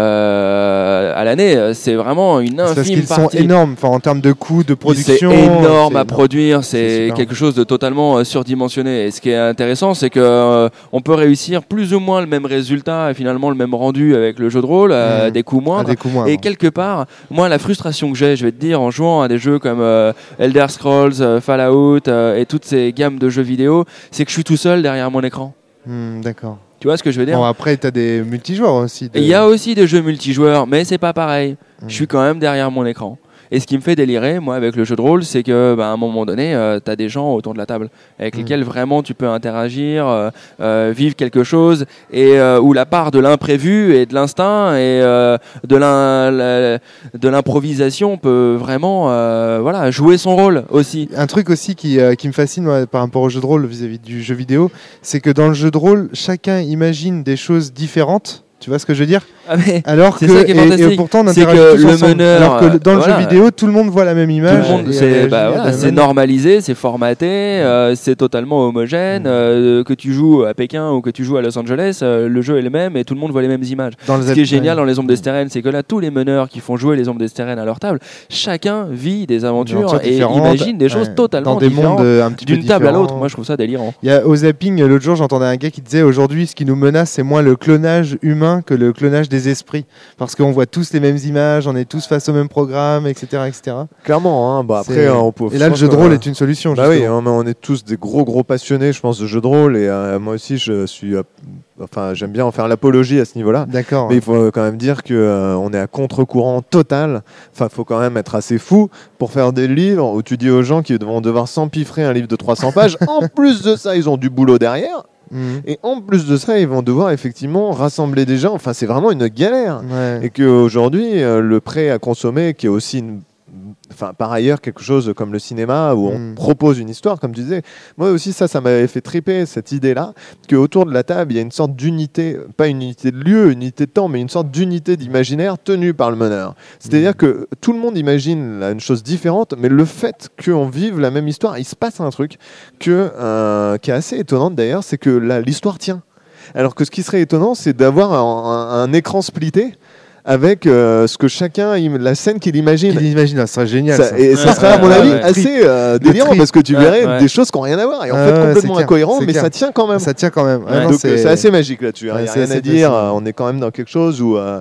euh, à l'année. C'est vraiment une infime partie. Parce qu'ils partie. sont énormes, enfin en termes de coûts, de production. C'est énorme c'est à énorme. produire. C'est, c'est quelque chose de totalement euh, surdimensionné. Et ce qui est intéressant, c'est que euh, on peut réussir plus ou moins le même résultat et finalement le même rendu avec le jeu de rôle à mmh. des coûts moindres. À des coûts moindres. Et quelque part, moi, la frustration que j'ai, je vais te dire, en jouant à des jeux comme euh, Elder Scrolls, euh, Fallout euh, et toutes ces gammes de jeux vidéo, c'est que je suis tout seul derrière mon écran. Mmh, d'accord. Tu vois ce que je veux dire ? Bon, après, tu as des multijoueurs aussi. Il de... y a aussi des jeux multijoueurs, mais c'est pas pareil. Mmh. Je suis quand même derrière mon écran. Et ce qui me fait délirer, moi, avec le jeu de rôle, c'est que, bah, à un moment donné, euh, tu as des gens autour de la table avec mmh. lesquels vraiment tu peux interagir, euh, euh, vivre quelque chose, et euh, où la part de l'imprévu et de l'instinct et euh, de, l'in, la, de l'improvisation peut vraiment, euh, voilà, jouer son rôle aussi. Un truc aussi qui, euh, qui me fascine moi, par rapport au jeu de rôle vis-à-vis du jeu vidéo, c'est que dans le jeu de rôle, chacun imagine des choses différentes. Tu vois ce que je veux dire ? Ah mais alors c'est que ça qui est fantastique. Et, et pourtant on c'est interagit que tous le ensemble. meneur, alors que dans le voilà. jeu vidéo tout le monde voit la même image. Tout le monde, c'est, bah, voilà, c'est normalisé, c'est formaté, euh, c'est totalement homogène. Mmh. Euh, que tu joues à Pékin ou que tu joues à Los Angeles, euh, le jeu est le même et tout le monde voit les mêmes images. Dans Ce qui est génial dans les Ombres d'Estérène, c'est que là tous les meneurs qui font jouer les Ombres d'Estérène à leur table, chacun vit des aventures et imagine des choses ouais. totalement dans des différentes mondes un petit d'une peu table à l'autre. Moi je trouve ça délirant. Il y a au zapping l'autre jour j'entendais un gars qui disait aujourd'hui ce qui nous menace c'est moins le clonage humain que le clonage des esprits. Parce qu'on voit tous les mêmes images, on est tous face au même programme, et cetera, et cetera. Clairement, hein, bah après, on peut. Et là, le jeu de rôle euh... est une solution. Bah oui, hein, mais on est tous des gros gros passionnés, je pense, de jeu de rôle, et euh, moi aussi, je suis. Euh, enfin, j'aime bien en faire l'apologie à ce niveau-là. D'accord. Mais il faut quand même dire que euh, on est à contre-courant total. Enfin, faut quand même être assez fou pour faire des livres où tu dis aux gens qu'ils vont devoir s'empiffrer un livre de trois cents pages. En plus de ça, ils ont du boulot derrière. Mmh. Et en plus de ça, ils vont devoir effectivement rassembler des gens. Enfin, c'est vraiment une galère. Ouais. Et qu'aujourd'hui, euh, le prêt à consommer, qui est aussi une... Enfin, par ailleurs, quelque chose comme le cinéma où on mmh. propose une histoire, comme tu disais. Moi aussi, ça, ça m'avait fait triper cette idée-là, qu'autour de la table, il y a une sorte d'unité, pas une unité de lieu, une unité de temps, mais une sorte d'unité d'imaginaire tenue par le meneur. C'est-à-dire mmh. que tout le monde imagine là, une chose différente, mais le fait qu'on vive la même histoire, il se passe un truc que, euh, qui est assez étonnant d'ailleurs, c'est que là, l'histoire tient. Alors que ce qui serait étonnant, c'est d'avoir un, un, un écran splitté avec euh, ce que chacun, im- la scène qu'il imagine. Qu'il imagine, ça serait génial. Ça- Ça. et ça serait, à mon Ouais, avis, ouais. assez euh, délirant trip. parce que tu Ouais, verrais ouais. des choses qui n'ont rien à voir et en Ouais, fait ouais, complètement c'est clair, incohérent, c'est mais clair. ça tient quand même. Ça tient quand même. Ouais. non, Donc euh, c'est assez magique là-dessus. Il Ouais, n'y a c'est rien à assez dire. facile. euh, On est quand même dans quelque chose où. euh,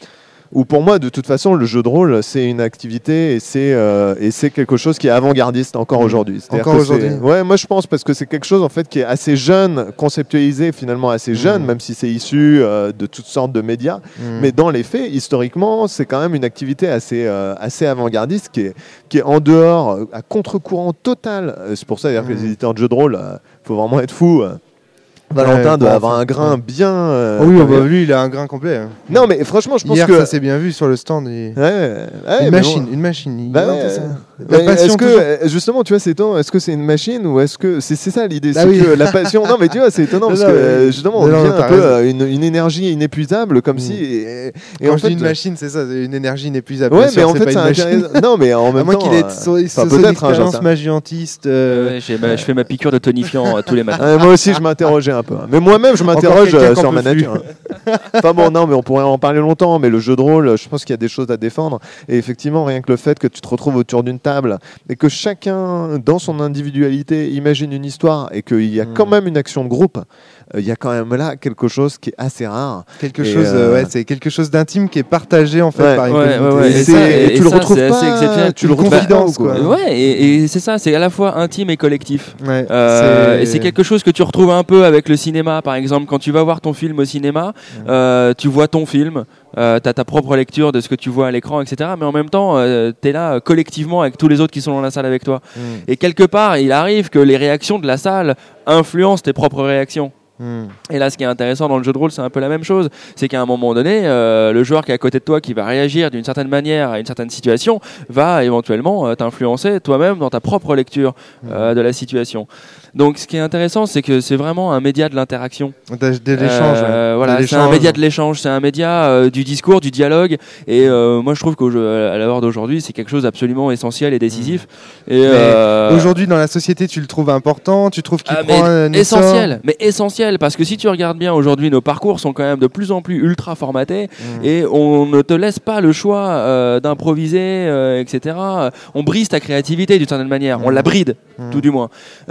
Ou pour moi, de toute façon, le jeu de rôle, c'est une activité et c'est euh, et c'est quelque chose qui est avant-gardiste encore Mmh. aujourd'hui. C'est-à-dire Encore que c'est- aujourd'hui. Ouais, moi je pense parce que c'est quelque chose en fait qui est assez jeune, conceptualisé finalement assez jeune, Mmh. même si c'est issu euh, de toutes sortes de médias. Mm. Mais dans les faits, historiquement, c'est quand même une activité assez euh, assez avant-gardiste qui est qui est en dehors, euh, à contre-courant total. Euh, C'est pour ça d'ailleurs que les Mmh. éditeurs de jeux de rôle, il faut vraiment être fou. euh. Valentin Ouais, doit bon, avoir enfin, un grain ouais. bien. euh, Oh oui, bien- bah, lui, il a un grain complet. hein. Non, mais franchement, je pense Hier, que. ça s'est bien vu sur le stand. il- Ouais, ouais, une mais machine, bon. une machine. il Bah invente ouais, ça. Mais La passion, est-ce que toujours. euh, justement, tu vois, c'est étonnant. Est-ce que c'est une machine ou est-ce que c'est c'est ça l'idée, Ah c'est oui. que la passion. Non, mais tu vois, c'est étonnant Non, parce non, que mais- euh, justement, on non, non, devient un t'as peu raison. euh, une, une énergie inépuisable, comme Mm. si. Et, et Quand en je fait, dis une machine, c'est ça, c'est une énergie inépuisable. ouais, bien mais sûr, en c'est fait, pas c'est une machine. intéressant. Non, mais en À même moins temps. qu'il ait euh, son, enfin, son peut-être, hein, j'en expérience sais rien. magiantiste. euh, Ouais, j'ai ma- je fais ma piqûre de tonifiant euh, tous les matins. euh, moi aussi, je m'interrogeais un peu. Mais moi-même, je m'interroge quelqu'un euh, qu'en sur peut ma plus. nature. Enfin bon, non, mais on pourrait en parler longtemps. Mais le jeu de rôle, je pense qu'il y a des choses à défendre. Et effectivement, rien que le fait que tu te retrouves autour d'une table et que chacun, dans son individualité, imagine une histoire et qu'il y a Mm. quand même une action de groupe, euh, il y a quand même là quelque chose qui est assez rare. quelque Et, chose, euh, euh, ouais, c'est quelque chose d'intime qui est partagé en fait Ouais. par une Ouais, communauté. ouais, ouais. Et, Et c'est- ça, et et tu le ça, retrouves c'est pas. assez exceptionnel. Tu le Une retrouves confidence, pas, quoi. Ouais, et, et c'est ça, c'est à la fois intime et collectif. Ouais, Euh, c'est- et c'est quelque chose que tu retrouves un peu avec le cinéma, par exemple. Quand tu vas voir ton film au cinéma, euh, tu vois ton film, euh, tu as ta propre lecture de ce que tu vois à l'écran, et cetera. Mais en même temps, tu es là euh, collectivement avec tous les autres qui sont dans la salle avec toi. Mm. Et quelque part, il arrive que les réactions de la salle influencent tes propres réactions. Mm. Et là, ce qui est intéressant dans le jeu de rôle, c'est un peu la même chose. C'est qu'à un moment donné, euh, le joueur qui est à côté de toi, qui va réagir d'une certaine manière à une certaine situation, va éventuellement euh, t'influencer toi-même dans ta propre lecture euh, de la situation. Donc, ce qui est intéressant, c'est que c'est vraiment un média de l'interaction. De, de l'échange. Euh, ouais. voilà, De c'est un l'échange. média de l'échange, c'est un média euh, du discours, du dialogue. Et euh, moi, je trouve qu'à l'heure d'aujourd'hui, c'est quelque chose d'absolument essentiel et décisif. Et Mais euh, Aujourd'hui, dans la société, tu le trouves important, tu trouves qu'il ah, prend mais un essor. essentiel, mais essentiel, parce que si tu regardes bien aujourd'hui, nos parcours sont quand même de plus en plus ultra formatés Mm. et on ne te laisse pas le choix euh, d'improviser, euh, et cetera. On brise ta créativité d'une certaine manière, on Mm. la bride, Mm. tout du moins.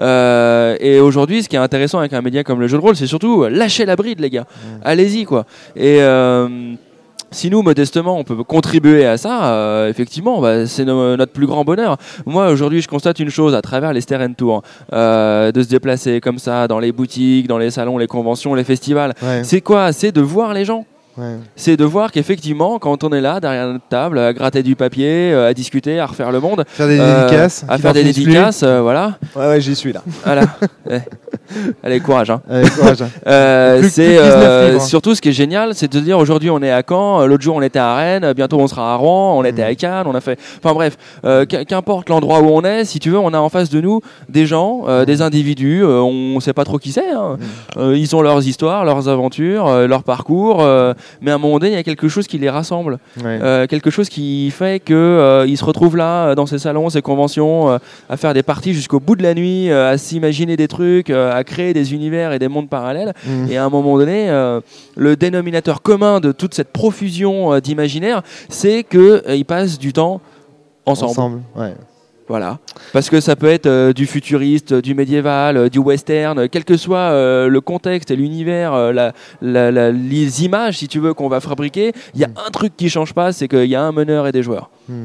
Euh, et aujourd'hui, ce qui est intéressant avec un média comme le jeu de rôle, c'est surtout euh, lâcher la bride, les gars. Mm. Allez-y, quoi. Et euh, si nous, modestement, on peut contribuer à ça, euh, effectivement, bah, c'est no- notre plus grand bonheur. Moi, aujourd'hui, je constate une chose à travers les Steren Tours, euh, de se déplacer comme ça, dans les boutiques, dans les salons, les conventions, les festivals. Ouais, C'est quoi? C'est de voir les gens. ouais. C'est de voir qu'effectivement, quand on est là, derrière notre table, à gratter du papier, euh, à discuter, à refaire le monde, Faire des euh, dédicaces. à qui faire n'en des finissent plus. dédicaces, euh, voilà. Ouais, ouais, j'y suis là. voilà. Eh. Allez, courage. Hein. Allez, courage. Euh, Plus- c'est plus que dix-neuf euh, livres. surtout ce qui est génial, c'est de se dire aujourd'hui on est à Caen, euh, l'autre jour on était à Rennes, euh, bientôt on sera à Rouen, on était Mm. à Cannes, on a fait. Enfin bref, euh, qu- qu'importe l'endroit où on est, si tu veux, on a en face de nous des gens, euh, des individus, euh, on sait pas trop qui c'est. Hein. Euh, ils ont leurs histoires, leurs aventures, euh, leur parcours, euh, mais à un moment donné il y a quelque chose qui les rassemble, Ouais. euh, quelque chose qui fait que euh, ils se retrouvent là euh, dans ces salons, ces conventions, euh, à faire des parties jusqu'au bout de la nuit, euh, à s'imaginer des trucs, euh, à créer des univers et des mondes parallèles. Mm. Et à un moment donné, euh, le dénominateur commun de toute cette profusion euh, d'imaginaire, c'est qu'ils passent du temps ensemble. Ensemble. Ouais. Voilà. Parce que ça peut être euh, du futuriste, euh, du médiéval, euh, du western, euh, quel que soit euh, le contexte et l'univers, euh, la, la- la- les images, si tu veux, qu'on va fabriquer, il y a un truc qui change pas, c'est qu'il y a un meneur et des joueurs. Mm.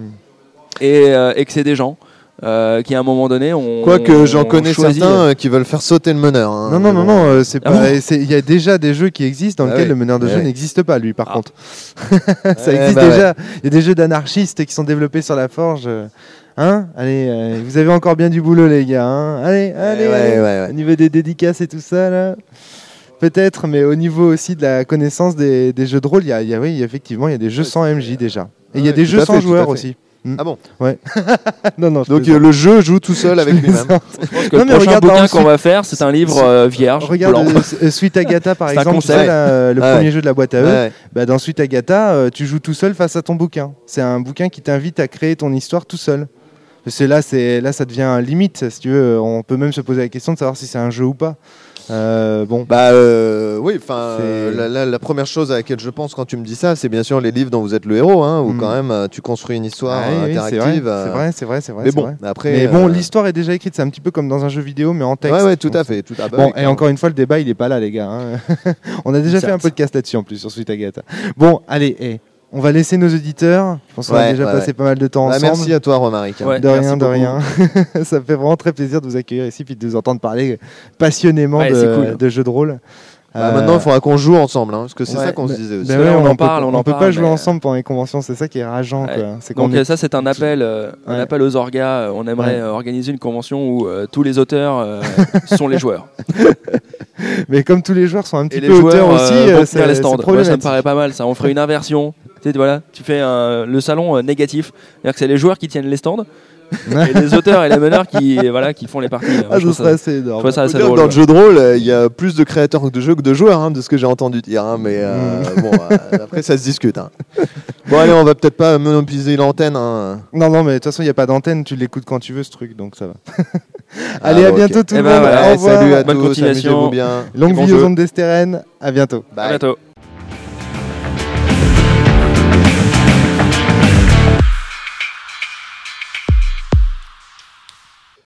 Et, euh, et que c'est des gens euh, qui, à un moment donné, ont. Quoique j'en ont connais choisi- certains euh, qui veulent faire sauter le meneur. hein. Non, non, non, Bon. non, euh, c'est Ah pas. bon c'est- Il y a déjà des jeux qui existent dans Ah lesquels oui. le meneur de Ah jeu oui. n'existe pas, lui, par Ah. contre. Ouais, Ça existe bah déjà. Il y a des jeux d'anarchistes qui sont développés sur la forge. euh, Hein Allez, euh, vous avez encore bien du boulot, les gars. Hein allez, allez. ouais, allez. ouais, ouais. Au niveau des dédicaces et tout ça, là. Peut-être, mais au niveau aussi de la connaissance des, des jeux de rôle, il y a, il y a- oui, effectivement, il y a des jeux sans M J déjà. Et il y a Ouais, des tout jeux à sans fait, tout à joueurs fait. aussi. Ah bon. Non, non, je Donc plaisante. euh, le jeu joue tout seul avec Je lui-même. plaisante. Je pense que Non, le mais prochain regarde, bouquin dans qu'on va faire, c'est un livre euh, vierge. Regarde blanc. euh, euh, Sweet Agatha par C'est un exemple, tu concept. sais, là, euh, le Ouais. premier jeu de la boîte à eux. Ouais. Bah, dans Sweet Agatha, euh, tu joues tout seul face à ton bouquin. C'est un bouquin qui t'invite à créer ton histoire tout seul. Parce que là, c'est là, ça devient limite. Si tu veux, on peut même se poser la question de savoir si c'est un jeu ou pas. Euh, bon. Bah euh, oui, enfin C'est- la, la- la première chose à laquelle je pense quand tu me dis ça, c'est bien sûr les livres dont vous êtes le héros, hein, où Mm. quand même euh, tu construis une histoire Ah oui, euh, oui, c'est interactive. vrai, euh, c'est vrai, c'est vrai, c'est vrai. Mais c'est bon, vrai. après. Mais bon, euh, l'histoire est déjà écrite, c'est un petit peu comme dans un jeu vidéo, mais en texte. Ouais, ouais, tout Donc, à fait. Tout, ah bah Bon, oui, et clairement. encore une fois, le débat, il est pas là, les gars. hein. On a déjà Certes. fait un podcast là-dessus en plus sur Sweet Agatha. Bon, allez, eh, on va laisser nos auditeurs. Je pense qu'on a Ouais, déjà ouais, passé ouais. pas mal de temps Bah, ensemble. merci à toi, Romaric. Ouais. De merci rien, de beaucoup. rien. Ça me fait vraiment très plaisir de vous accueillir ici puis de vous entendre parler passionnément Ouais, de, c'est cool. de jeux de rôle. Bah, Euh, Maintenant, il faudra qu'on joue ensemble, hein, parce que c'est ouais, ça qu'on se bah- disait aussi. bah Parce que ouais, là, on en peut- parle, on on en peut parle, pas jouer mais- ensemble pendant les conventions, c'est ça qui est rageant. Ouais. quoi. C'est qu'on Donc est- euh, ça c'est un appel, euh, un Ouais. appel aux orgas. Euh, On aimerait Ouais. euh, organiser une convention où euh, tous les auteurs euh, sont les joueurs. Mais comme tous les joueurs sont un petit Et les peu auteurs joueurs aussi, euh, euh, vont c'est tenir les c'est stands. Moi, ça me problématique. paraît pas mal. Ça, on ferait une inversion. Tu sais, voilà, tu fais un- le salon euh, négatif, c'est-à-dire que c'est les joueurs qui tiennent les stands et les auteurs et les meneurs qui voilà qui font les parties. Moi, Ah, je ce trouve serait ça- assez je énorme. trouve ça Faut assez dire que drôle. dans le jeu de rôle, euh, il y a plus de créateurs de jeux que de joueurs, hein, de ce que j'ai entendu dire. hein, mais euh, Mm. bon, euh, après, ça se discute. hein. Bon, allez, on va peut-être pas monopoliser l'antenne. hein. Non, non, mais de toute façon, il n'y a pas d'antenne, tu l'écoutes quand tu veux ce truc, donc ça va. Ah, Allez, à bon, bientôt ok. tout Eh le ben monde. voilà, Au Ouais, revoir. salut à Bonne tous, continuation. amusez-vous bien. Longue Bon vie aux jeu. ondes d'Estérène. À bientôt. À Bye. bientôt.